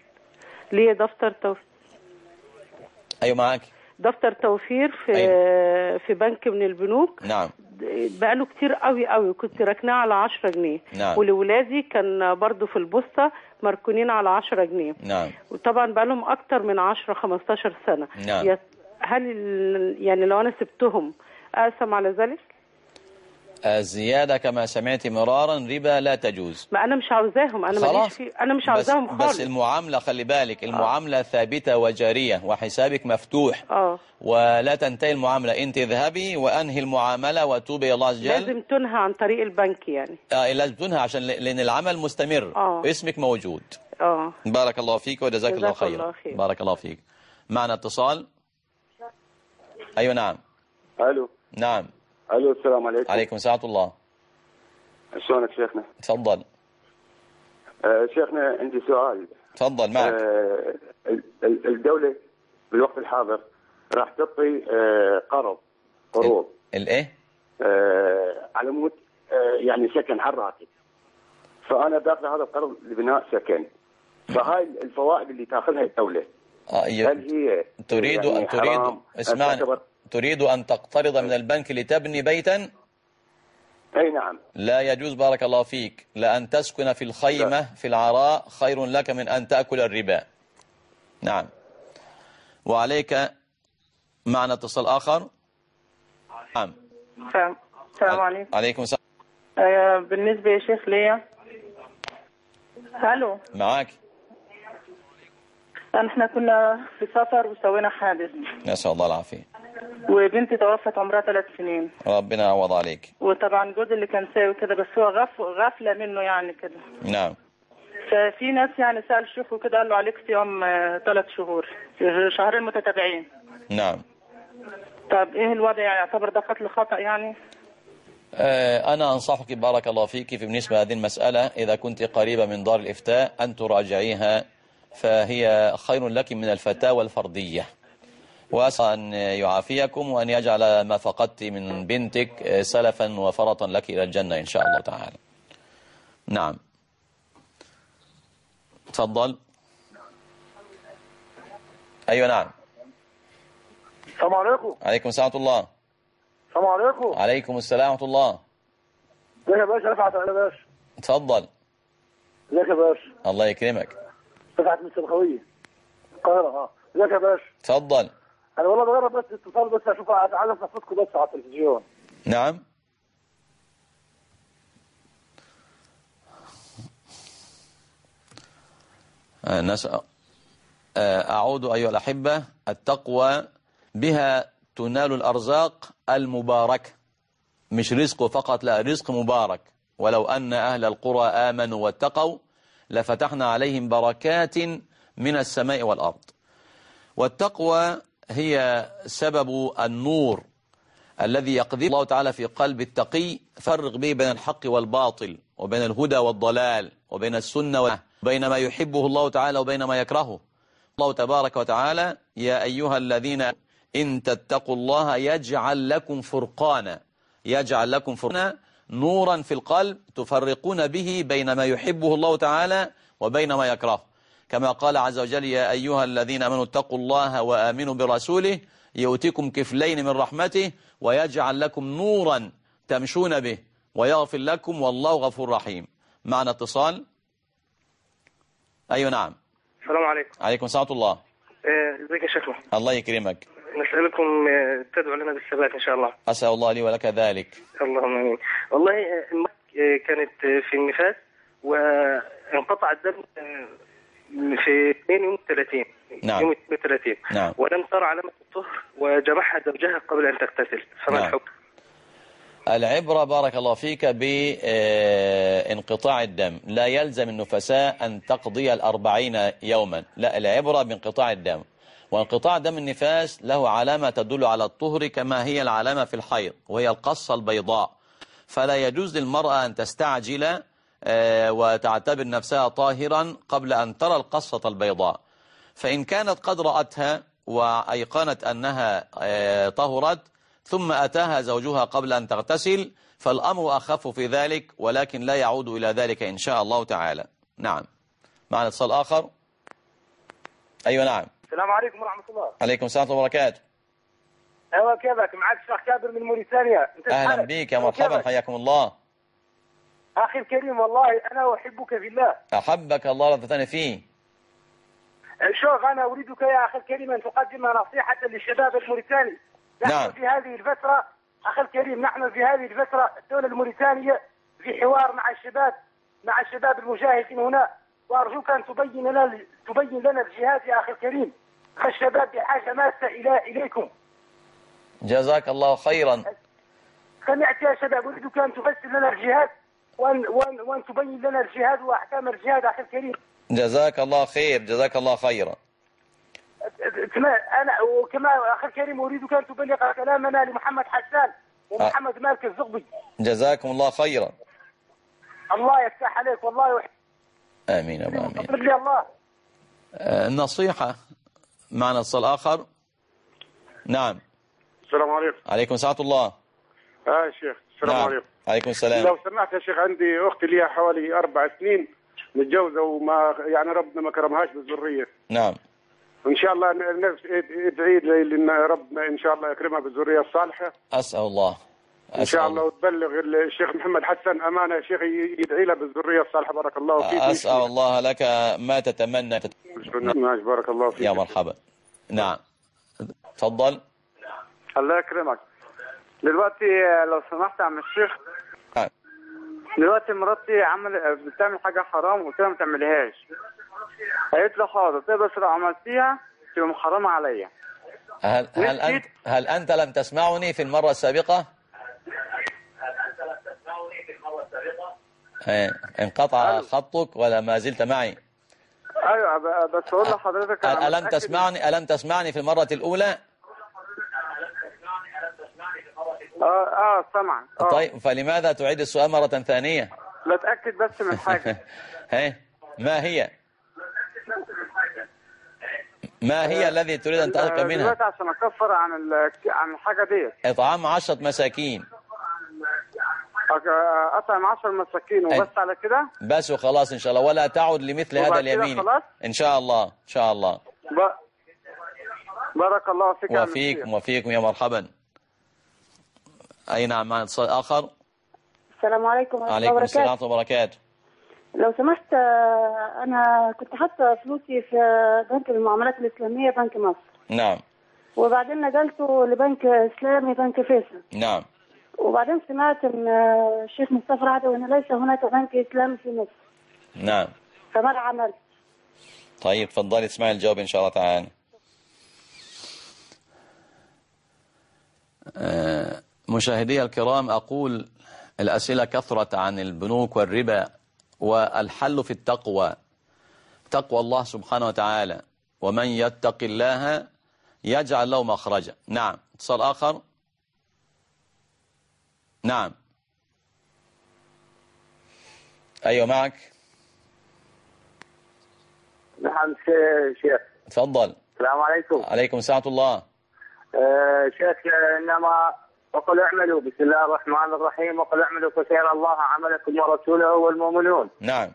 توفير. أيوة معاك. دفتر توفير في أيوة. في بنك من البنوك. نعم. بقاله كتير قوي كنت راكناه على 10 جنيه. نعم. ولولادي كان برضو في البوسطة مركونين على 10 جنيه. نعم. وطبعا بقالهم أكتر من 10-15 سنة. نعم. هل يعني لو أنا سبتهم أقسم على ذلك؟ الزيادة كما سمعت مرارا ربا لا تجوز. ما أنا مش عاوزاهم، أنا مش عاوزاهم خالص. بس المعاملة خلي بالك، المعاملة ثابتة وجارية وحسابك مفتوح. ولا تنتهي المعاملة، أنت اذهبي وأنهي المعاملة وتوبي إلى الله عز وجل. لازم تنهى عن طريق البنك يعني. لازم تنهى عشان لأن العمل مستمر. اسمك موجود. بارك الله فيك وجزاك الله خير. بارك الله فيك. معنا اتصال. أيوة نعم. ألو. نعم. ألو السلام عليكم. عليكم السلام ورحمة الله. شلونك شيخنا؟ تفضل. شيخنا عندي سؤال. تفضل معك. الدولة بالوقت الحاضر راح تعطي قروض. الايه؟ على مود يعني سكن حراتي. فأنا دافع هذا القرض لبناء سكن. فهاي الفوائد اللي تاخذها الدولة هل هي تريد أن تقترض من البنك لتبني بيتا؟ أي نعم. لا يجوز بارك الله فيك، لأن تسكن في الخيمة في العراء خير لك من أن تأكل الربا. نعم. وعليك معنا اتصال آخر. نعم. السلام عليكم. عليكم السلام. بالنسبة يا شيخ ليا. الو. معاك. احنا كنا في سفر وسوينا حادث. نسأل الله العافية. وبنتي توفت عمرها 3 سنين. ربنا يعوض عليك. وطبعا جوزي اللي كان ساوي كده، بس هو غفلة منه يعني كده. نعم. ففي ناس يعني سأل الشيخ وكده قال له عليك صيام 3 شهور، شهرين متتابعين. نعم. طب ايه الوضع يعني؟ يعتبر ده قتل خطأ يعني؟ أنا أنصحك بارك الله فيك في بالنسبة لهذه المسألة إذا كنت قريبة من دار الإفتاء أن تراجعيها، فهي خير لك من الفتاوى الفردية. وأسأل أن يعافيكم وأن يجعل ما فقدت من بنتك سلفا وفرطا لك إلى الجنة إن شاء الله تعالى. نعم. تفضل. أيوة نعم. السلام عليكم. عليكم السلام ورحمة الله. السلام عليكم. عليكم السلام ورحمة الله. ازيك يا باشا؟ رفعت يا باشا. تفضل. ازيك يا باشا؟ الله يكرمك. رفعت من السبخوية القاهرة. ازيك يا باشا؟ تفضل. انا والله بجرب بس اتصال بس اشوف عايز اسمع صوتكم بس على التلفزيون. نعم. أعود أيها الأحبة. التقوى بها تنال الأرزاق المباركة، مش رزق فقط، لا، رزق مبارك. ولو أن أهل القرى آمنوا واتقوا لفتحنا عليهم بركات من السماء والأرض. والتقوى هي سبب النور الذي يقذف الله تعالى في قلب التقي، فرق به بين الحق والباطل وبين الهدى والضلال وبين السنة وبين ما يحبه الله تعالى وبين ما يكرهه. الله تبارك وتعالى: يا أيها الذين إن تتقوا الله يجعل لكم فرقانا، يجعل لكم فرقانا، نورا في القلب تفرقون به بين ما يحبه الله تعالى وبين ما يكرهه. كما قال عز وجل: يا أيها الذين آمنوا اتقوا الله وآمنوا برسوله يؤتكم كفلين من رحمته ويجعل لكم نورا تمشون به ويغفر لكم والله غفور رحيم. معنا اتصال. أيوة نعم. السلام عليكم. عليكم السلام ورحمة الله. ازيك يا شيخنا؟ الله يكرمك. نسألكم تدعو لنا بالثبات إن شاء الله. أسأل الله لي ولك ذلك. اللهم آمين. والله كانت في النفاس وانقطع الدم في يوم 30. نعم. يوم 30. نعم. ولم ترى علامة الطهر وجمعها زوجها قبل أن تغتسل، فما نعم. الحكم؟ العبرة بارك الله فيك بانقطاع الدم، لا يلزم النفساء أن تقضي 40 يوما، لا، العبرة بانقطاع الدم، وانقطاع دم النفاس له علامة تدل على الطهر كما هي العلامة في الحيض، وهي القصة البيضاء، فلا يجوز للمرأة أن تستعجل وتعتبر نفسها طاهرا قبل أن ترى القصة البيضاء. فإن كانت قد رأتها وأيقنت أنها طهرت ثم أتاها زوجها قبل أن تغتسل فالأمر أخف في ذلك، ولكن لا يعود إلى ذلك إن شاء الله تعالى. نعم. معنا اتصال آخر. أيوة نعم. السلام عليكم ورحمة الله. عليكم السلام وبركاته. أيوة كيفك؟ معك الشيخ كابر من موريتانيا. أهلا بك يا مرحبا، حياكم الله. أخي الكريم والله أنا أحبك في الله. أحبك الله رضتني فيه. شوف أنا أريدك يا أخي الكريم أن تقدم نصيحة للشباب الموريتاني. نحن في هذه الفترة أخي الكريم، نحن في هذه الفترة الدولة الموريتانية في حوار مع الشباب المجاهدين هنا، وأرجوك أن تبين لنا الجهاد يا أخي الكريم، فالشباب بحاجة ماسة إليكم. جزاك الله خيرا. سمعت يا شباب، أريدك أن تفسر لنا الجهاد وأن تبين لنا الجهاد وأحكام الجهاد أخي الكريم. جزاك الله خير، جزاك الله خيرا. أنا وكما أخي الكريم أريدك أن تبلغ كلامنا لمحمد حسان ومحمد مالك الزغبي. جزاكم الله خيرا. الله يفتح عليك والله آمين يا أبو آمين. لي الله. النصيحة. معنا اتصال آخر. نعم. السلام عليكم. عليكم السلام الله. يا شيخ السلام نعم. عليكم. عليكم السلام. لو سمحت يا شيخ، عندي أختي ليها حوالي 4 سنين متجوزة وما يعني ربنا ما كرمهاش بالذرية. نعم. إن شاء الله ادعي لي لأن ربنا إن شاء الله يكرمها بالذرية الصالحة. أسأل الله. إن شاء الله، وتبلغ الشيخ محمد حسن أمانة يا شيخ يدعي لها بالذرية الصالحة. بارك الله فيك. أسأل الله لك ما تتمنى. بارك الله فيك. يا مرحبا. نعم. تفضل. الله يكرمك. دلوقتي لو سمحت يا عم الشيخ، دلوقتي مراتي بتعمل حاجة حرام وقلت لها ما تعملهاش، قالت لي حاضر، بس لو عملتيها تبقى محرمة عليا. هل أنت لم تسمعني في المرة السابقة؟ انقطع خطك ولا ما زلت معي؟ ايوه بس اقول لحضرتك ألم تسمعني في المرة الأولى؟ سمعا. طيب فلماذا تعيد السؤال مرة ثانية؟ لا اتأكد بس من حاجة. ما هي؟ ما هي الذي تريد أن تأكد منها؟ دلوقتي عشان أكفر عن الحاجة ديت. إطعام 10 مساكين. أطعم 10 مساكين وبس على كده؟ بس وخلاص إن شاء الله، ولا تعود لمثل هذا اليمين إن شاء الله. إن شاء الله. بارك الله فيك. وفيكم يا مرحبا. أي نعم. معنا اتصال آخر. السلام عليكم ورحمة الله وبركاته. عليكم السلام وبركاته. لو سمحت، أنا كنت حاطة فلوسي في بنك المعاملات الإسلامية بنك مصر. نعم. وبعدين نقلته لبنك إسلامي بنك فيصل. نعم. وبعدين سمعت من الشيخ مصطفى العدوي أن ليس هناك بنك إسلامي في مصر. نعم. فماذا عملت؟ طيب تفضلي اسمعي الجواب إن شاء الله تعالى. مشاهدي الكرام، أقول الأسئلة كثرت عن البنوك والربا، والحل في التقوى، تقوى الله سبحانه وتعالى، ومن يتق الله يجعل له مخرجا. نعم. اتصال آخر. نعم. أيوة معك. نعم شيخ. تفضل. السلام عليكم. عليكم السلام ورحمة الله. شيخ، إنما وقل اعملوا بسم الله الرحمن الرحيم، وقل اعملوا فسيرى الله عملكم ورسوله والمؤمنون. نعم.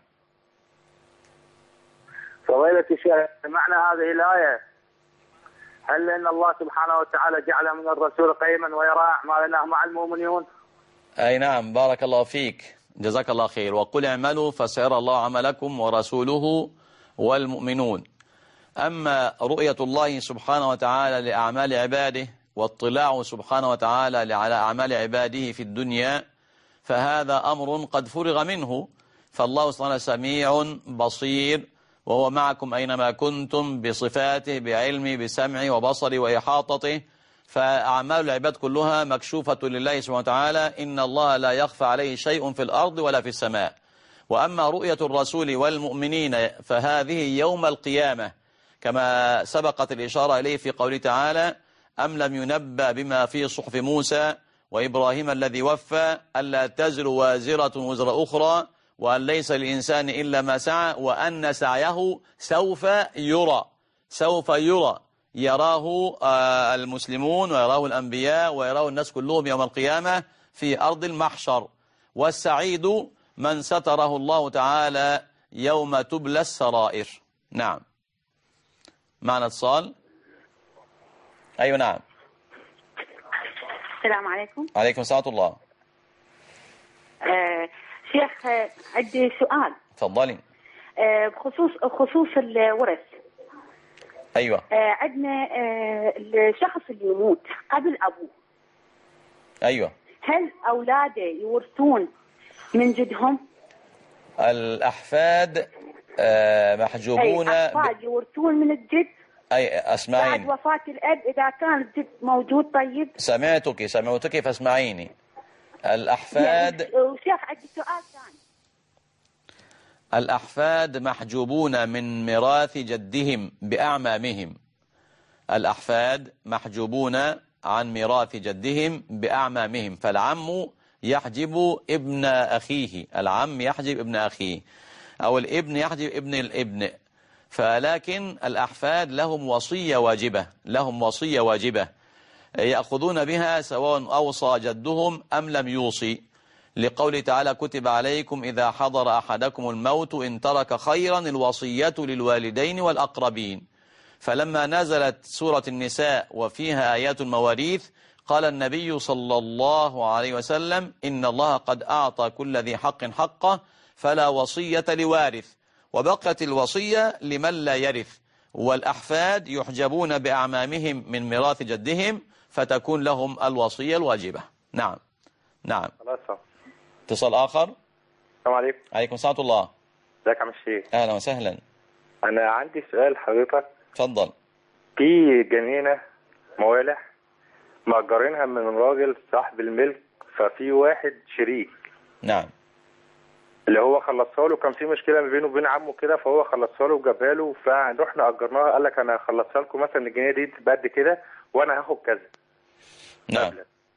فضيلة الشيخ، معنى هذه الآية هل أن الله سبحانه وتعالى جعل من الرسول قيما ويرى أعمالنا مع المؤمنون؟ أي نعم. بارك الله فيك، جزاك الله خير. وقل اعملوا فسيرى الله عملكم ورسوله والمؤمنون. أما رؤية الله سبحانه وتعالى لأعمال عباده واطلاعه سبحانه وتعالى على أعمال عباده في الدنيا فهذا أمر قد فرغ منه، فالله سبحانه سميع بصير وهو معكم أينما كنتم بصفاته بعلمه بسمعه وبصره وإحاطته، فأعمال العباد كلها مكشوفة لله سبحانه وتعالى، إن الله لا يخفى عليه شيء في الأرض ولا في السماء. وأما رؤية الرسول والمؤمنين فهذه يوم القيامة كما سبقت الإشارة إليه في قوله تعالى: أم لم ينبأ بما في صحف موسى وإبراهيم الذي وفى ألا تزر وازرة وزر أخرى وأن ليس للإنسان إلا ما سعى وأن سعيه سوف يرى. سوف يرى، يراه المسلمون ويراه الأنبياء ويراه الناس كلهم يوم القيامة في أرض المحشر. والسعيد من ستره الله تعالى يوم تبلى السرائر. نعم. معنا اتصال. أيوة نعم. السلام عليكم. عليكم السلام ورحمة الله. شيخ عندي سؤال. تفضلي. بخصوص الورث. أيوة. عندنا الشخص اللي يموت قبل أبوه. أيوة. هل أولاده يورثون من جدهم؟ الأحفاد محجوبون. الأحفاد يورثون من الجد. أي أسمعيني. بعد وفاة الأب إذا كان الجد موجود. طيب. سمعتك فاسمعيني. الأحفاد. وشيخ عندي سؤال ثاني. الأحفاد محجوبون من ميراث جدهم بأعمامهم. الأحفاد محجوبون عن ميراث جدهم بأعمامهم، فالعم يحجب ابن أخيه، العم يحجب ابن أخيه، أو الابن يحجب ابن الابن. فلكن الأحفاد لهم وصية واجبة يأخذون بها سواء أوصى جدهم أم لم يوصي، لقوله تعالى: كتب عليكم إذا حضر أحدكم الموت إن ترك خيرا الوصية للوالدين والأقربين. فلما نزلت سورة النساء وفيها آيات المواريث قال النبي صلى الله عليه وسلم: إن الله قد أعطى كل ذي حق حقه فلا وصية لوارث، وبقت الوصية لمن لا يرث. والأحفاد يحجبون بأعمامهم من ميراث جدهم فتكون لهم الوصية الواجبة. نعم. اتصال آخر. السلام عليكم. عليكم السلام ورحمة الله. ازيك يا عم الشيخ؟ أهلا وسهلا. أنا عندي سؤال حضرتك. اتفضل. في جنينة موالح مأجرينها من راجل صاحب الملك، ففي واحد شريك. نعم. اللي هو خلصها له، كان في مشكلة ما بينه وبين عمه كده، فهو خلصها له وجابها له، فروحنا أجرناها. قال لك أنا هخلصها لكم مثلا الجنينة دي بقد كده وأنا هاخد كذا. نعم.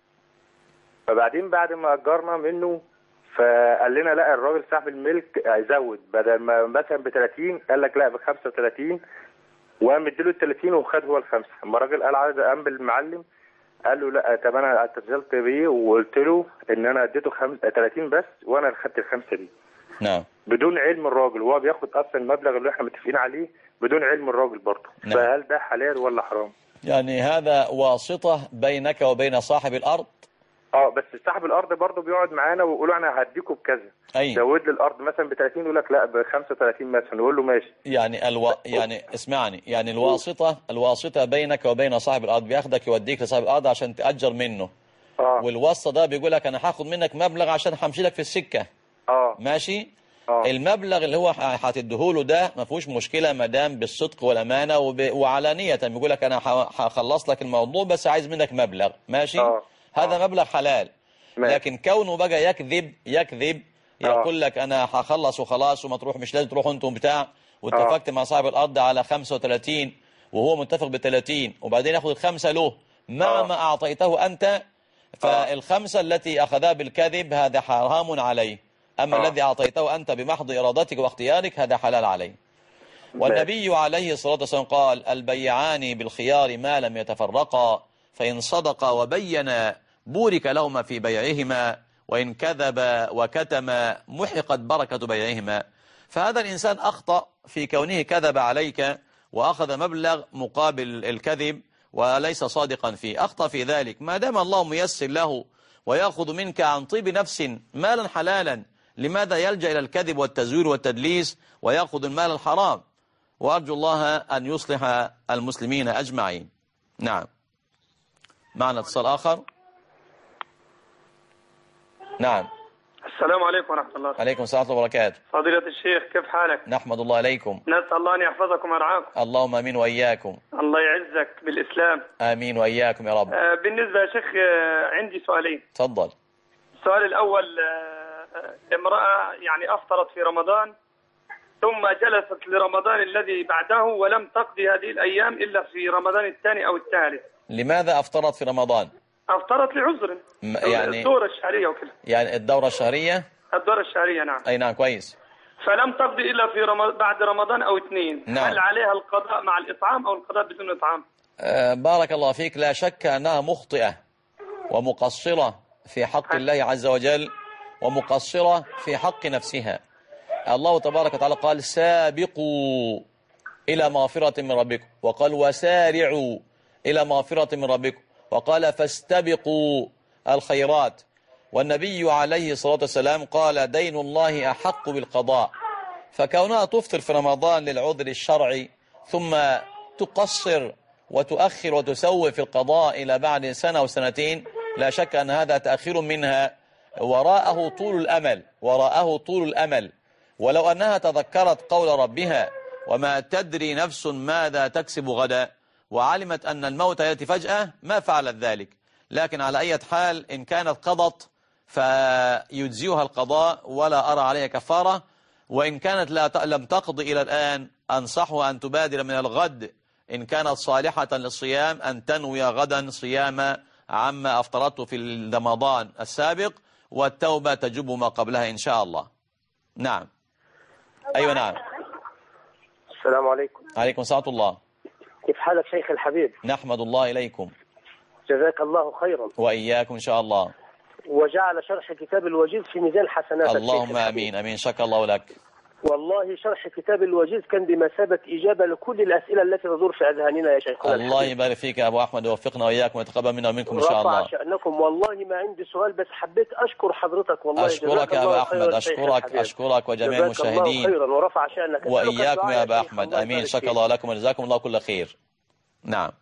فبعدين بعد ما أجرنا منه فقال لنا لا، الراجل صاحب الملك هيزود، بدل ما مثلا ب 30 قال لك لا ب 35، وقام مديله ال 30 وخد هو الخمسه. اما الراجل قال عايز قام بالمعلم قال له لا، طب انا اتصلت بيه وقلت له ان انا اديته 30 بس وانا اللي خدت الخمسه دي. نعم. بدون علم الراجل، وهو بياخد اصلا المبلغ اللي احنا متفقين عليه بدون علم الراجل برضه. نعم. فهل ده حلال ولا حرام؟ يعني هذا واسطة بينك وبين صاحب الأرض؟ بس صاحب الارض برضه بيقعد معانا ويقول انا هديكم بكذا. زود لي الارض مثلا ب 30 يقول لك لا ب 35 مثلا، نقول له ماشي. يعني اسمعني، يعني الواسطة بينك وبين صاحب الارض بياخدك يوديك لصاحب الارض عشان تأجر منه. والواسطة ده بيقول لك انا هاخد منك مبلغ عشان همشي لك في السكة. ماشي. المبلغ اللي هو هتديهوله ده ما فيهوش مشكلة ما دام بالصدق والامانة وعلانية. بيقول لك انا هخلص لك الموضوع بس عايز منك مبلغ. ماشي. هذا مبلغ حلال. لكن كونه بقى يكذب يقول لك انا هخلص وخلاص وما تروح، مش لازم تروحوا انتم بتاع، واتفقت مع صاحب الارض على 35 وهو متفق ب30، وبعدين ياخذ الخمسه له مع ما اعطيته انت، فالخمسه التي اخذها بالكذب هذا حرام عليه. اما الذي اعطيته انت بمحض ارادتك واختيارك هذا حلال عليه. والنبي عليه الصلاه والسلام قال: البيعان بالخيار ما لم يتفرقا، فإن صدقا وبينا بورك لهما في بيعهما، وإن كذب وكتم محقت بركة بيعهما. فهذا الإنسان أخطأ في كونه كذب عليك وأخذ مبلغ مقابل الكذب وليس صادقا فيه، أخطأ في ذلك. ما دام الله ميسر له ويأخذ منك عن طيب نفس مالا حلالا، لماذا يلجأ إلى الكذب والتزوير والتدليس ويأخذ المال الحرام؟ وأرجو الله أن يصلح المسلمين أجمعين. نعم. معنا اتصال آخر. نعم. السلام عليكم ورحمة الله. عليكم السلام ورحمة الله وبركاته. فضيلة الشيخ كيف حالك؟ نحمد الله عليكم. نسأل الله أن يحفظكم ويرعاكم. اللهم آمين وإياكم. الله يعزك بالإسلام. آمين وإياكم يا رب. بالنسبة يا شيخ عندي سؤالين. تفضل. السؤال الأول، امرأة يعني أفطرت في رمضان ثم جلست لرمضان الذي بعده ولم تقضي هذه الأيام إلا في رمضان الثاني أو الثالث. لماذا أفطرت في رمضان؟ أفطرت لعذر، يعني الدورة الشهرية وكذا. يعني الدورة الشهرية؟ الدورة الشهرية نعم. أي نعم كويس. فلم تقضي إلا في بعد رمضان أو 2. نعم. هل عليها القضاء مع الإطعام أو القضاء بدون إطعام؟ بارك الله فيك. لا شك أنها مخطئة ومقصرة في حق الله عز وجل ومقصرة في حق نفسها. الله تبارك وتعالى قال سابقوا إلى مغفرة من ربكم، وقال وسارعوا إلى مغفرة من ربكم، وقال فاستبقوا الخيرات. والنبي عليه الصلاة والسلام قال دين الله أحق بالقضاء. فكونها تفطر في رمضان للعذر الشرعي ثم تقصر وتؤخر وتسوي في القضاء إلى بعد سنة أو سنتين، لا شك أن هذا تأخير منها وراءه طول الأمل. ولو أنها تذكرت قول ربها وما تدري نفس ماذا تكسب غدا، وعلمت أن الموت يأتي فجأة ما فعلت ذلك. لكن على أي حال إن كانت قضت فيجزيها القضاء ولا أرى عليها كفارة، وإن كانت لم تقضي إلى الآن أنصحها أن تبادر من الغد إن كانت صالحة للصيام أن تنوي غدا صيام عما أفطرته في رمضان السابق، والتوبة تجب ما قبلها إن شاء الله. نعم. أيوة نعم. السلام عليكم. عليكم السلام ورحمة الله. كيف حالك شيخ الحبيب؟ نحمد الله إليكم. جزاك الله خيرا. وإياكم إن شاء الله. وجعل شرح كتاب الوجيز في ميزان حسناتك. اللهم آمين آمين. شكر الله لك. والله شرح كتاب الوجيز كان بمثابة إجابة لكل الأسئلة التي تدور في أذهاننا يا شيخ. الله يبارك فيك يا أبو أحمد ووفقنا وإياكم ويتقبل منا ومنكم إن شاء الله. رفع شأنكم. والله ما عندي سؤال بس حبيت أشكر حضرتك. والله أشكرك يا أبو أحمد. أشكرك وجميع المشاهدين. خيرا ورفع شأنك. وإياكم يا أبو أحمد. آمين. شكر الله لكم وجزاكم الله كل خير. نعم.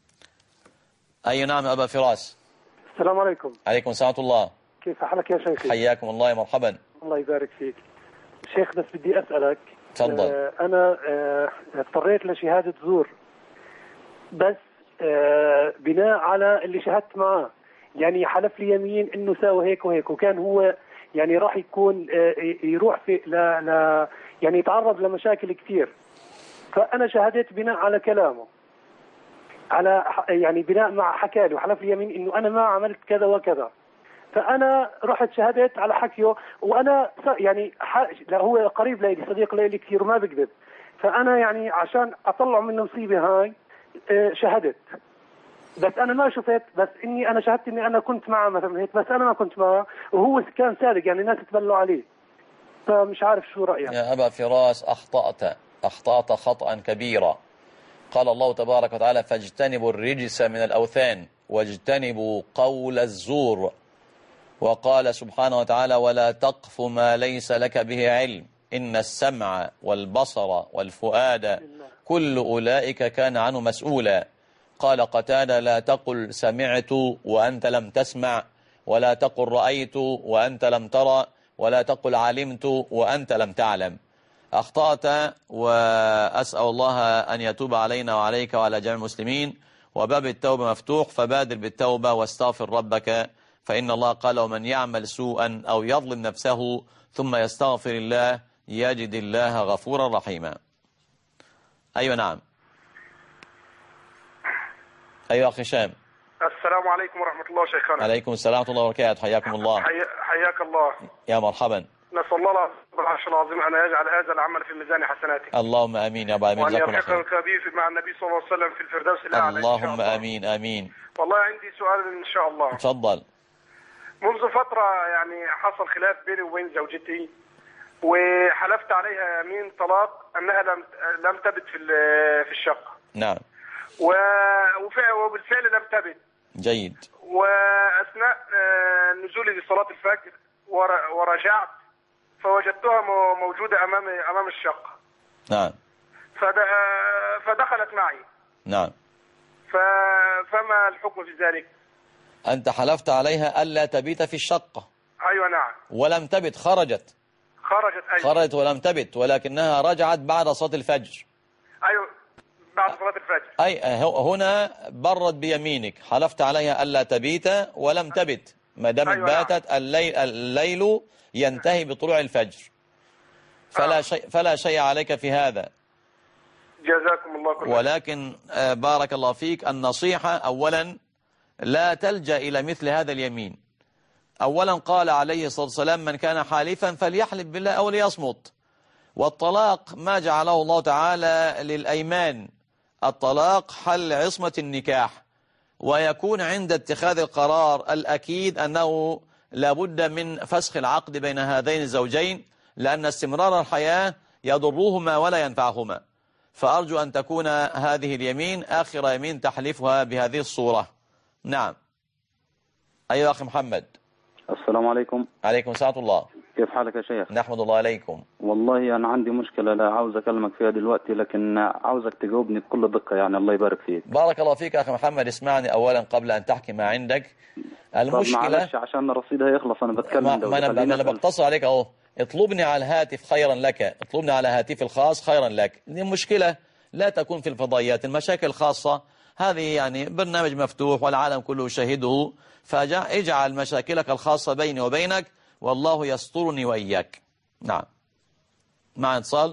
أي نعم يا أبا فراس. السلام عليكم. عليكم السلام ورحمة الله. كيف حالك يا شيخي؟ حياكم الله مرحبا. الله يبارك فيك شيخ. بس بدي أسألك. تفضل. أنا اضطريت لشهادة زور بس بناء على اللي شهدت معاه، يعني حلف لي يمين إنه ساوي هيك وهيك، وكان هو يعني راح يكون يروح في لا يعني يتعرض لمشاكل كثير. فأنا شهدت بناء على كلامه، على يعني بناء مع حكى لي وحلف لي يمين إنه أنا ما عملت كذا وكذا. فأنا رحت شهدت على حكيه، وأنا يعني لا هو قريب لي صديق لي كثير وما بكذب. فأنا يعني عشان أطلع من المصيبة هاي شهدت، بس أنا ما شفت، بس إني أنا شهدت إني أنا كنت معه مثلا هيك، بس أنا ما كنت معه وهو كان سارق، يعني الناس تبلوا عليه. فمش عارف شو رأيك يا أبا فراس. أخطأت خطأ كبيرا. قال الله تبارك وتعالى فاجتنبوا الرجس من الأوثان واجتنبوا قول الزور. وقال سبحانه وتعالى ولا تقف ما ليس لك به علم إن السمع والبصر والفؤاد كل أولئك كان عنه مسؤولا. قال قتادة لا تقل سمعت وأنت لم تسمع، ولا تقل رأيت وأنت لم ترى، ولا تقل علمت وأنت لم تعلم. أخطأت، وأسأل الله أن يتوب علينا وعليك وعلى جميع المسلمين، وباب التوبة مفتوح، فبادر بالتوبة واستغفر ربك، فإن الله قال ومن يعمل سوءا أو يظلم نفسه ثم يستغفر الله يجد الله غفورا رحيما. أيوة نعم. أيوة أخي هشام. السلام عليكم ورحمة الله شيخنا. عليكم السلام ورحمة الله وبركاته. حياكم الله. حياك الله. يا مرحبا. نسأل الله العرش العظيم أن يجعل هذا العمل في ميزان حسناتك. اللهم آمين يا أبا أمين. وأن يرفقك به مع النبي صلى الله عليه وسلم في الفردوس الأعلى. اللهم آمين آمين. والله عندي سؤال إن شاء الله. تفضل. منذ فترة يعني حصل خلاف بيني وبين زوجتي، وحلفت عليها يمين طلاق أنها لم تبت في الشقة. نعم. وبالفعل لم تبت. جيد. وأثناء نزولي لصلاة الفجر ورجعت فوجدتها موجودة أمام الشقة. نعم. فدخلت معي. نعم. فما الحكم في ذلك؟ أنت حلفت عليها ألا تبيت في الشقة. أيوة نعم. ولم تبت، خرجت. أيوة. خرجت ولم تبت، ولكنها رجعت بعد صلاة الفجر. أيوة بعد صلاة الفجر. أي هنا برت بيمينك، حلفت عليها ألا تبيت ولم تبت، ما دامت أيوة باتت. نعم. الليل ينتهي بطلوع الفجر، فلا شيء عليك في هذا. جزاكم الله كل خير. ولكن بارك الله فيك، النصيحة أولا لا تلجأ إلى مثل هذا اليمين. أولا قال عليه الصلاة والسلام: من كان حالفا فليحلف بالله أو ليصمت. والطلاق ما جعله الله تعالى للأيمان، الطلاق حل عصمة النكاح، ويكون عند اتخاذ القرار الأكيد أنه لابد من فسخ العقد بين هذين الزوجين، لأن استمرار الحياة يضرهما ولا ينفعهما. فأرجو أن تكون هذه اليمين آخر يمين تحلفها بهذه الصورة. نعم. أيها أخي محمد. السلام عليكم. عليكم السلام ورحمة الله. كيف حالك يا شيخ؟ نحمد الله عليكم. والله أنا عندي مشكلة لا عاوز أكلمك فيها دلوقتي، لكن عاوزك تجاوبني بكل دقة يعني. الله يبارك فيك. بارك الله فيك أخي محمد. اسمعني أولا قبل أن تحكي ما عندك. المشكلة معلش عشان رصيدها يخلص أنا بتكلم. ما أنا بقتصر عليك أهو. اطلبني على الهاتف خيرا لك، اطلبني على هاتف الخاص خيرا لك. المشكلة لا تكون في الفضائيات، المشاكل الخاصة هذه يعني برنامج مفتوح والعالم كله يشاهده، فاجعل مشاكلك الخاصة بيني وبينك، والله يسترني وإياك. نعم. مع اتصال.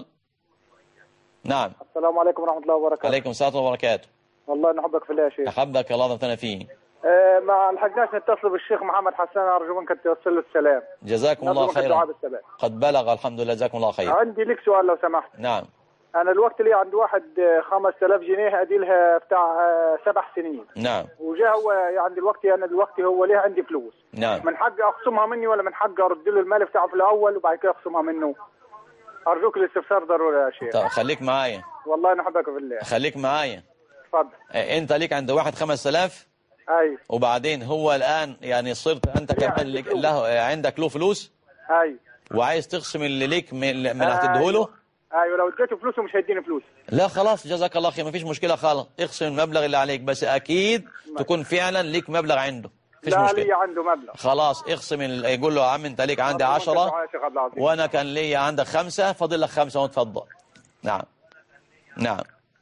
نعم. السلام عليكم ورحمة الله وبركاته. عليكم السلام وبركاته. والله نحبك في الله يا شيخ. أحبك الله ضمتنا فيه. ما لحقناش نتصل بالشيخ محمد حسان، أرجو منك توصل له السلام. جزاكم الله خيرا. قد بلغ الحمد لله، جزاكم الله خير. عندي لك سؤال لو سمحت. نعم. أنا الوقت اللي عند واحد 5000 جنيه أدي لها بتاع 7 سنين. نعم. وجاء هو عند الوقت، أنا دلوقتي هو ليه عندي فلوس. نعم. من حقي أخصمها مني ولا من حقي أرد له المال بتاعه في الأول وبعد كده أخصمها منه؟ أرجوك الاستفسار ضروري يا شيخ. طيب خليك معايا. والله نحبك في الله. خليك معايا. اتفضل. أنت ليك عند واحد 5000. أيوة. وبعدين هو الآن يعني صرت أنت كمان له عندك له فلوس. أيوة. وعايز تقسم اللي ليك من هتديه له. ايوه لو اديته فلوسه مش هيديني فلوس. لا خلاص جزاك الله خير، مفيش مشكله خالص، اقسم المبلغ اللي عليك، بس اكيد تكون فعلا ليك مبلغ عنده. مفيش مشكله. لا لي عنده مبلغ. خلاص اقسم يقول له يا عم انت ليك عندي 10 وانا كان لي عندك 5، فاضل لك 5 وتفضل. نعم. نعم.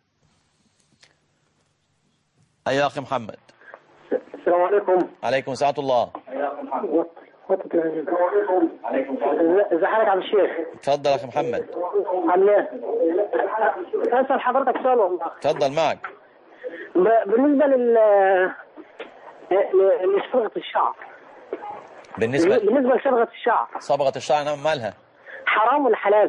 ايها اخي محمد. السلام عليكم. عليكم السلام ورحمه الله. ازي حالك يا عم الشيخ؟ اتفضل يا اخي محمد. عامل ايه؟ اسال حضرتك سؤال والله. اتفضل معك. بالنسبه لصبغه الشعر. بالنسبه لصبغه الشعر. صبغه الشعر نعم، مالها؟ حرام ولا حلال؟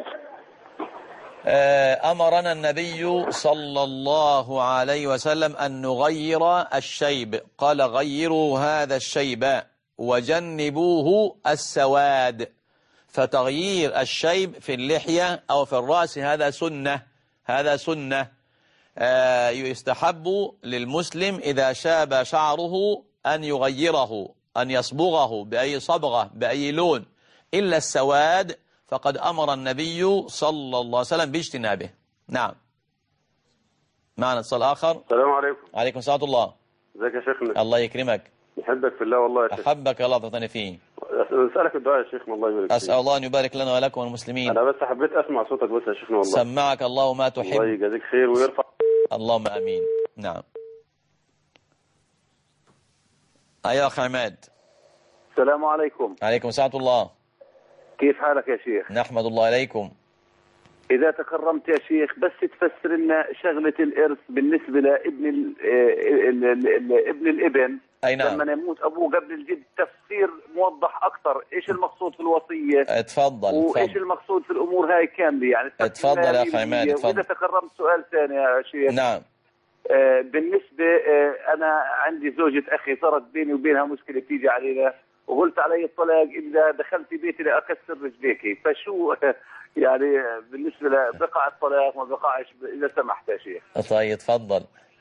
أمرنا النبي صلى الله عليه وسلم أن نغير الشيب، قال غيروا هذا الشيب وجنبوه السواد. فتغيير الشيب في اللحية أو في الرأس هذا سنة، هذا سنة. يستحب للمسلم إذا شاب شعره أن يغيره، أن يصبغه بأي صبغة بأي لون، إلا السواد فقد أمر النبي صلى الله عليه وسلم باجتنابه. نعم. معنا اتصال آخر. السلام عليكم. عليكم السلام ورحمة الله. ازيك يا شيخنا؟ الله يكرمك. نحبك في الله والله يا شيخ. أحبك الله ضبطني فيه. أسألك الدعاء يا شيخنا الله يبارك فيك. أسأل الله أن يبارك لنا ولكم والمسلمين. أنا بس حبيت أسمع صوتك بس يا شيخنا والله. سمعك الله ما تحب. الله يجازيك خير ويرفع. اللهم آمين. نعم. أيها أخي عماد. السلام عليكم. عليكم السلام ورحمة الله. كيف حالك يا شيخ؟ نحمد الله عليكم. إذا تكرمت يا شيخ بس تفسر لنا شغلة الإرث بالنسبة لابن ابن الابن. أي نعم. لما يموت أبوه قبل الجد، تفسير موضح أكثر، إيش المقصود في الوصية؟ اتفضل. وإيش المقصود في الأمور هاي كاملة يعني. اتفضل يا أخي عماد اتفضل. وإذا تكرمت سؤال ثاني يا شيخ. نعم. بالنسبة أنا عندي زوجة أخي صارت بيني وبينها مشكلة بتيجي علينا، وقلت علي الطلاق إذا دخلت بيتي لأكسر رجليكي، فشو يعني بالنسبة لبقع الطلاق ما بقعش إذا سمحت يا شيخ؟ طيب تفضل.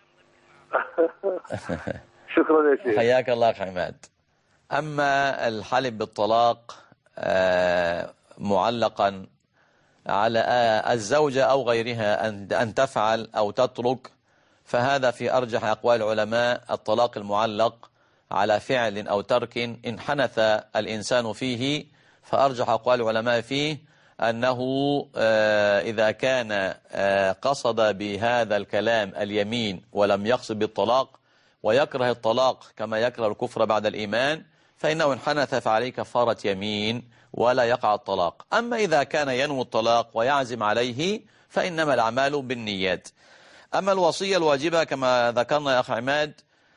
شكرا يا شيخ. حياك الله أخي عماد. أما الحلف بالطلاق معلقا على الزوجة أو غيرها أن تفعل أو تترك، فهذا في أرجح أقوال العلماء الطلاق المعلق على فعل أو ترك إن حنث الإنسان فيه، فأرجح أقوال العلماء فيه أنه إذا كان قصد بهذا الكلام اليمين ولم يقصد بالطلاق ويكره الطلاق كما يكره الكفر بعد الإيمان، فإنه إن حنث فعليه كفارة يمين ولا يقع الطلاق. أما إذا كان ينوي الطلاق ويعزم عليه فإنما الأعمال بالنيات. أما الوصية الواجبة كما ذكرنا يا أخ عماد،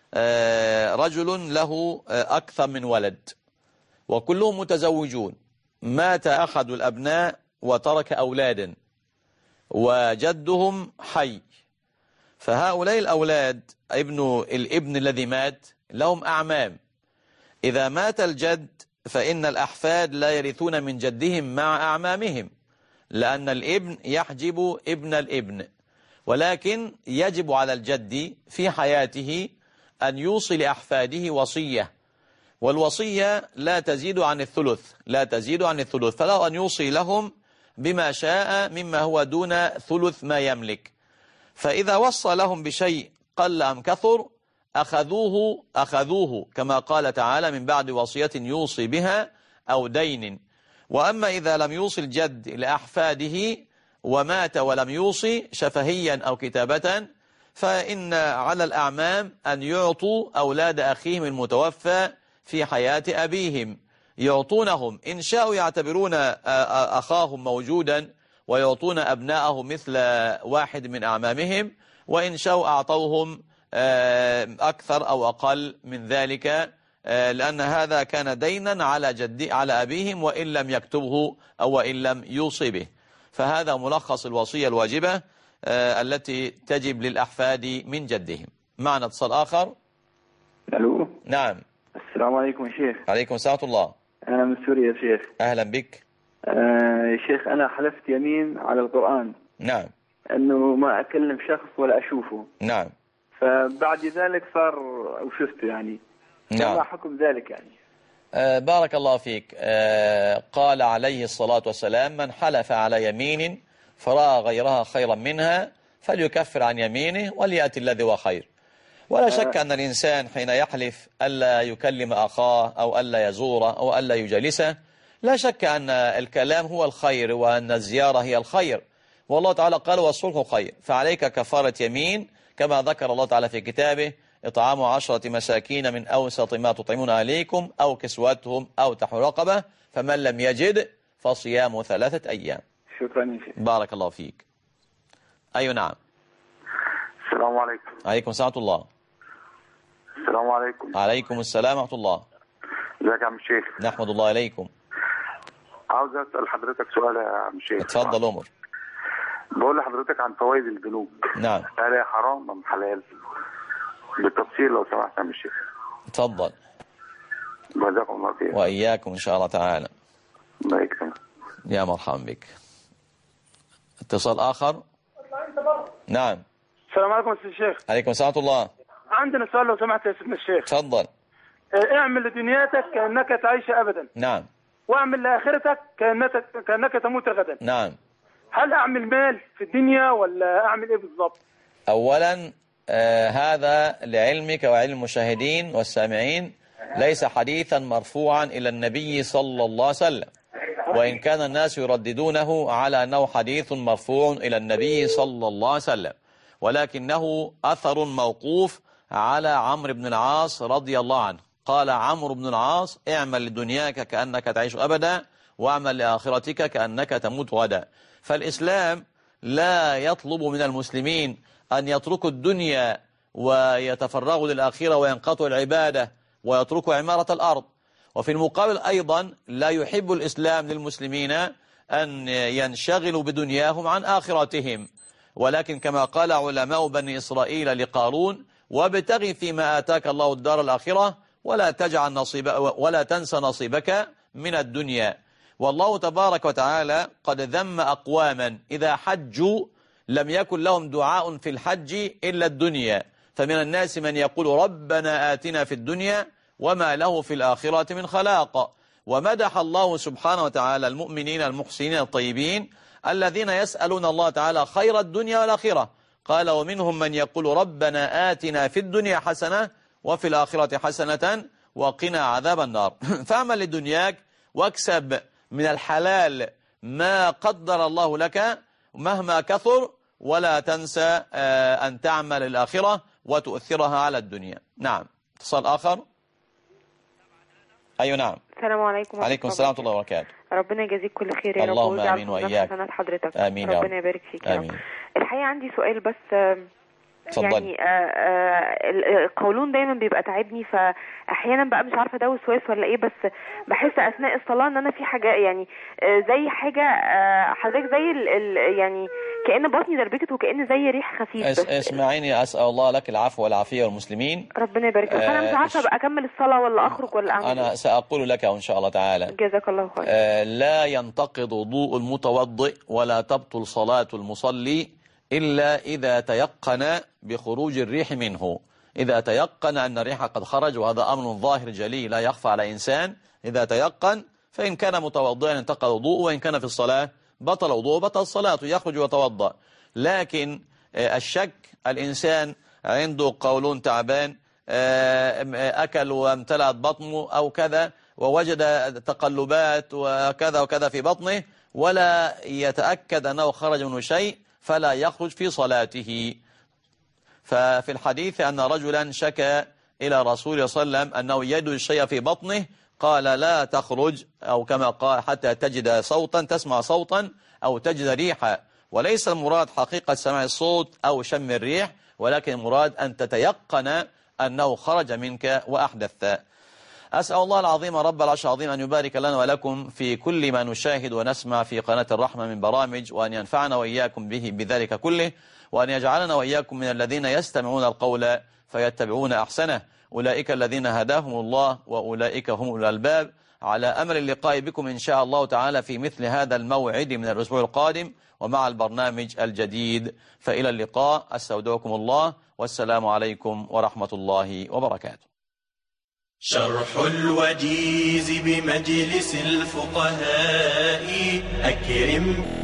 رجل له أكثر من ولد وكلهم متزوجون، مات أحد الأبناء وترك أولادا وجدهم حي، فهؤلاء الأولاد الابن الذي مات لهم أعمام. إذا مات الجد فإن الأحفاد لا يرثون من جدهم مع أعمامهم، لأن الابن يحجب ابن الابن، ولكن يجب على الجد في حياته أن يوصي لأحفاده وصية، والوصية لا تزيد عن الثلث، فله أن يوصي لهم بما شاء مما هو دون ثلث ما يملك. فإذا وصى لهم بشيء قل أم كثر أخذوه كما قال تعالى من بعد وصية يوصي بها أو دين. وأما إذا لم يوصي الجد لأحفاده ومات ولم يوصي شفهيا أو كتابة، فإن على الأعمام أن يعطوا أولاد أخيهم المتوفى في حياة أبيهم، يعطونهم إن شاءوا يعتبرون أخاهم موجودا ويعطون أبناءهم مثل واحد من أعمامهم، وإن شاءوا أعطوهم أكثر أو أقل من ذلك، لأن هذا كان دينا على أبيهم وإن لم يكتبه أو وإن لم يوصي به. فهذا ملخص الوصية الواجبة التي تجب للأحفاد من جدهم. معنا اتصال آخر. ألو. نعم. السلام عليكم يا شيخ. عليكم السلام ورحمة الله. أنا من سوريا يا شيخ. أهلا بك. يا شيخ أنا حلفت يمين على القرآن. نعم. أنه ما أكلم شخص ولا أشوفه. نعم. فبعد ذلك صار وشفته يعني. نعم. ما حكم ذلك يعني؟ بارك الله فيك. قال عليه الصلاة والسلام: من حلف على يمين فرأى غيرها خيرا منها فليكفر عن يمينه وليأتي الذي هو خير. ولا شك أن الإنسان حين يحلف ألا يكلم أخاه أو ألا يزوره أو ألا يجالسه، لا شك أن الكلام هو الخير وأن الزيارة هي الخير، والله تعالى قال: والصلح خير. فعليك كفارة يمين كما ذكر الله تعالى في كتابه: إطعام 10 مساكين من أوسط ما تطعمون عليكم أو كسوتهم أو تحرير رقبة، فمن لم يجد فصيام 3 أيام. شكرا يا شيخ. بارك الله فيك. أي نعم. السلام عليكم. عليكم السلام ورحمة الله. السلام عليكم. عليكم السلام ورحمة الله. ازيك يا عم الشيخ؟ نحمد الله إليكم. عاوز أسأل حضرتك سؤال يا عم الشيخ. اتفضل عمر. بقول لحضرتك عن فوائد البنوك. نعم. هل هي حرام أم حلال؟ بالتفصيل لو سمحت يا عم الشيخ. اتفضل. جزاكم الله خير. وإياكم إن شاء الله تعالى. الله يكرمك. يا مرحبا بك. اتصال آخر. نعم. السلام عليكم يا الشيخ. عليكم السلام ورحمة الله. عندنا سؤال لو سمحت يا سيدنا الشيخ. تفضل. اعمل لدنياك كأنك تعيش أبدا. نعم. واعمل لآخرتك كأنك تموت غدا. نعم. هل أعمل مال في الدنيا ولا أعمل إيه بالضبط؟ أولا هذا لعلمك وعلم المشاهدين والسامعين ليس حديثا مرفوعا إلى النبي صلى الله عليه وسلم، وإن كان الناس يرددونه على أنه حديث مرفوع إلى النبي صلى الله عليه وسلم، ولكنه أثر موقوف على عمرو بن العاص رضي الله عنه. قال عمرو بن العاص: اعمل لدنياك كأنك تعيش أبدا واعمل لآخرتك كأنك تموت غدا. فالإسلام لا يطلب من المسلمين أن يتركوا الدنيا ويتفرغوا للآخرة وينقطعوا العبادة ويتركوا عمارة الأرض. وفي المقابل أيضا لا يحب الإسلام للمسلمين أن ينشغلوا بدنياهم عن آخرتهم، ولكن كما قال علماء بني إسرائيل لقارون: وابتغ فيما آتاك الله الدار الآخرة ولا تنس نصيبك من الدنيا. والله تبارك وتعالى قد ذم أقواما إذا حجوا لم يكن لهم دعاء في الحج إلا الدنيا، فمن الناس من يقول ربنا آتنا في الدنيا وما له في الآخرة من خلاق. ومدح الله سبحانه وتعالى المؤمنين المحسنين الطيبين الذين يسألون الله تعالى خير الدنيا والآخرة. قال ومنهم من يقول ربنا آتنا في الدنيا حسنة وفي الآخرة حسنة وقنا عذاب النار. فاعمل لدنياك واكسب من الحلال ما قدر الله لك مهما كثر، ولا تنسى أن تعمل الآخرة وتؤثرها على الدنيا. نعم. اتصال آخر. أيوة نعم. السلام عليكم. عليكم السلام ورحمة الله وبركاته. ربنا يجازيك كل خير يا رب. اللهم آمين وإياك. حضرتك. آمين. ربنا يبارك فيك يا رب. الحقيقة عندي سؤال بس. يعني القولون دايما بيبقى تعبني، فاحيانا بقى مش عارفه ده وسواس ولا ايه، بس بحس اثناء الصلاه ان انا في حاجه يعني زي حاجه حضرتك زي يعني كأن بطني دربكت وكأن زي ريح خفيف. اسمعيني، اسال الله لك العفو والعافيه والمسلمين. ربنا يبارك فيك. انا مش عارفه بقى اكمل الصلاه ولا اخرج ولا اعمل. انا ساقول لك ان شاء الله تعالى. جزاك الله خير. لا ينتقض وضوء المتوضئ ولا تبطل صلاه المصلي إلا إذا تيقن بخروج الريح منه. إذا تيقن أن الريح قد خرج، وهذا أمر ظاهر جلي لا يخفى على إنسان، إذا تيقن فإن كان متوضئا انتقض وضوءه، وإن كان في الصلاة بطل وضوءه بطل صلاته، يخرج ويتوضأ. لكن الشك، الإنسان عنده قولون تعبان، أكل وامتلأت بطنه أو كذا، ووجد تقلبات وكذا وكذا في بطنه، ولا يتأكد أنه خرج منه شيء، فلا يخرج في صلاته. ففي الحديث أن رجلا شكى إلى رسول صلى الله عليه وسلم أنه يجد الشيء في بطنه، قال لا تخرج، أو كما قال حتى تجد صوتا، تسمع صوتا أو تجد ريحا. وليس المراد حقيقة سماع الصوت أو شم الريح، ولكن المراد أن تتيقن أنه خرج منك وأحدث. أسأل الله العظيم رب العرش العظيم أن يبارك لنا ولكم في كل ما نشاهد ونسمع في قناة الرحمة من برامج، وأن ينفعنا وإياكم به بذلك كله، وأن يجعلنا وإياكم من الذين يستمعون القول فيتبعون أحسنه. أولئك الذين هداهم الله وأولئك هم أولو الألباب. على أمر اللقاء بكم إن شاء الله تعالى في مثل هذا الموعد من الأسبوع القادم ومع البرنامج الجديد. فإلى اللقاء، أستودعكم الله، والسلام عليكم ورحمة الله وبركاته. شرح الوجيز بمجلس الفقهاء أكرم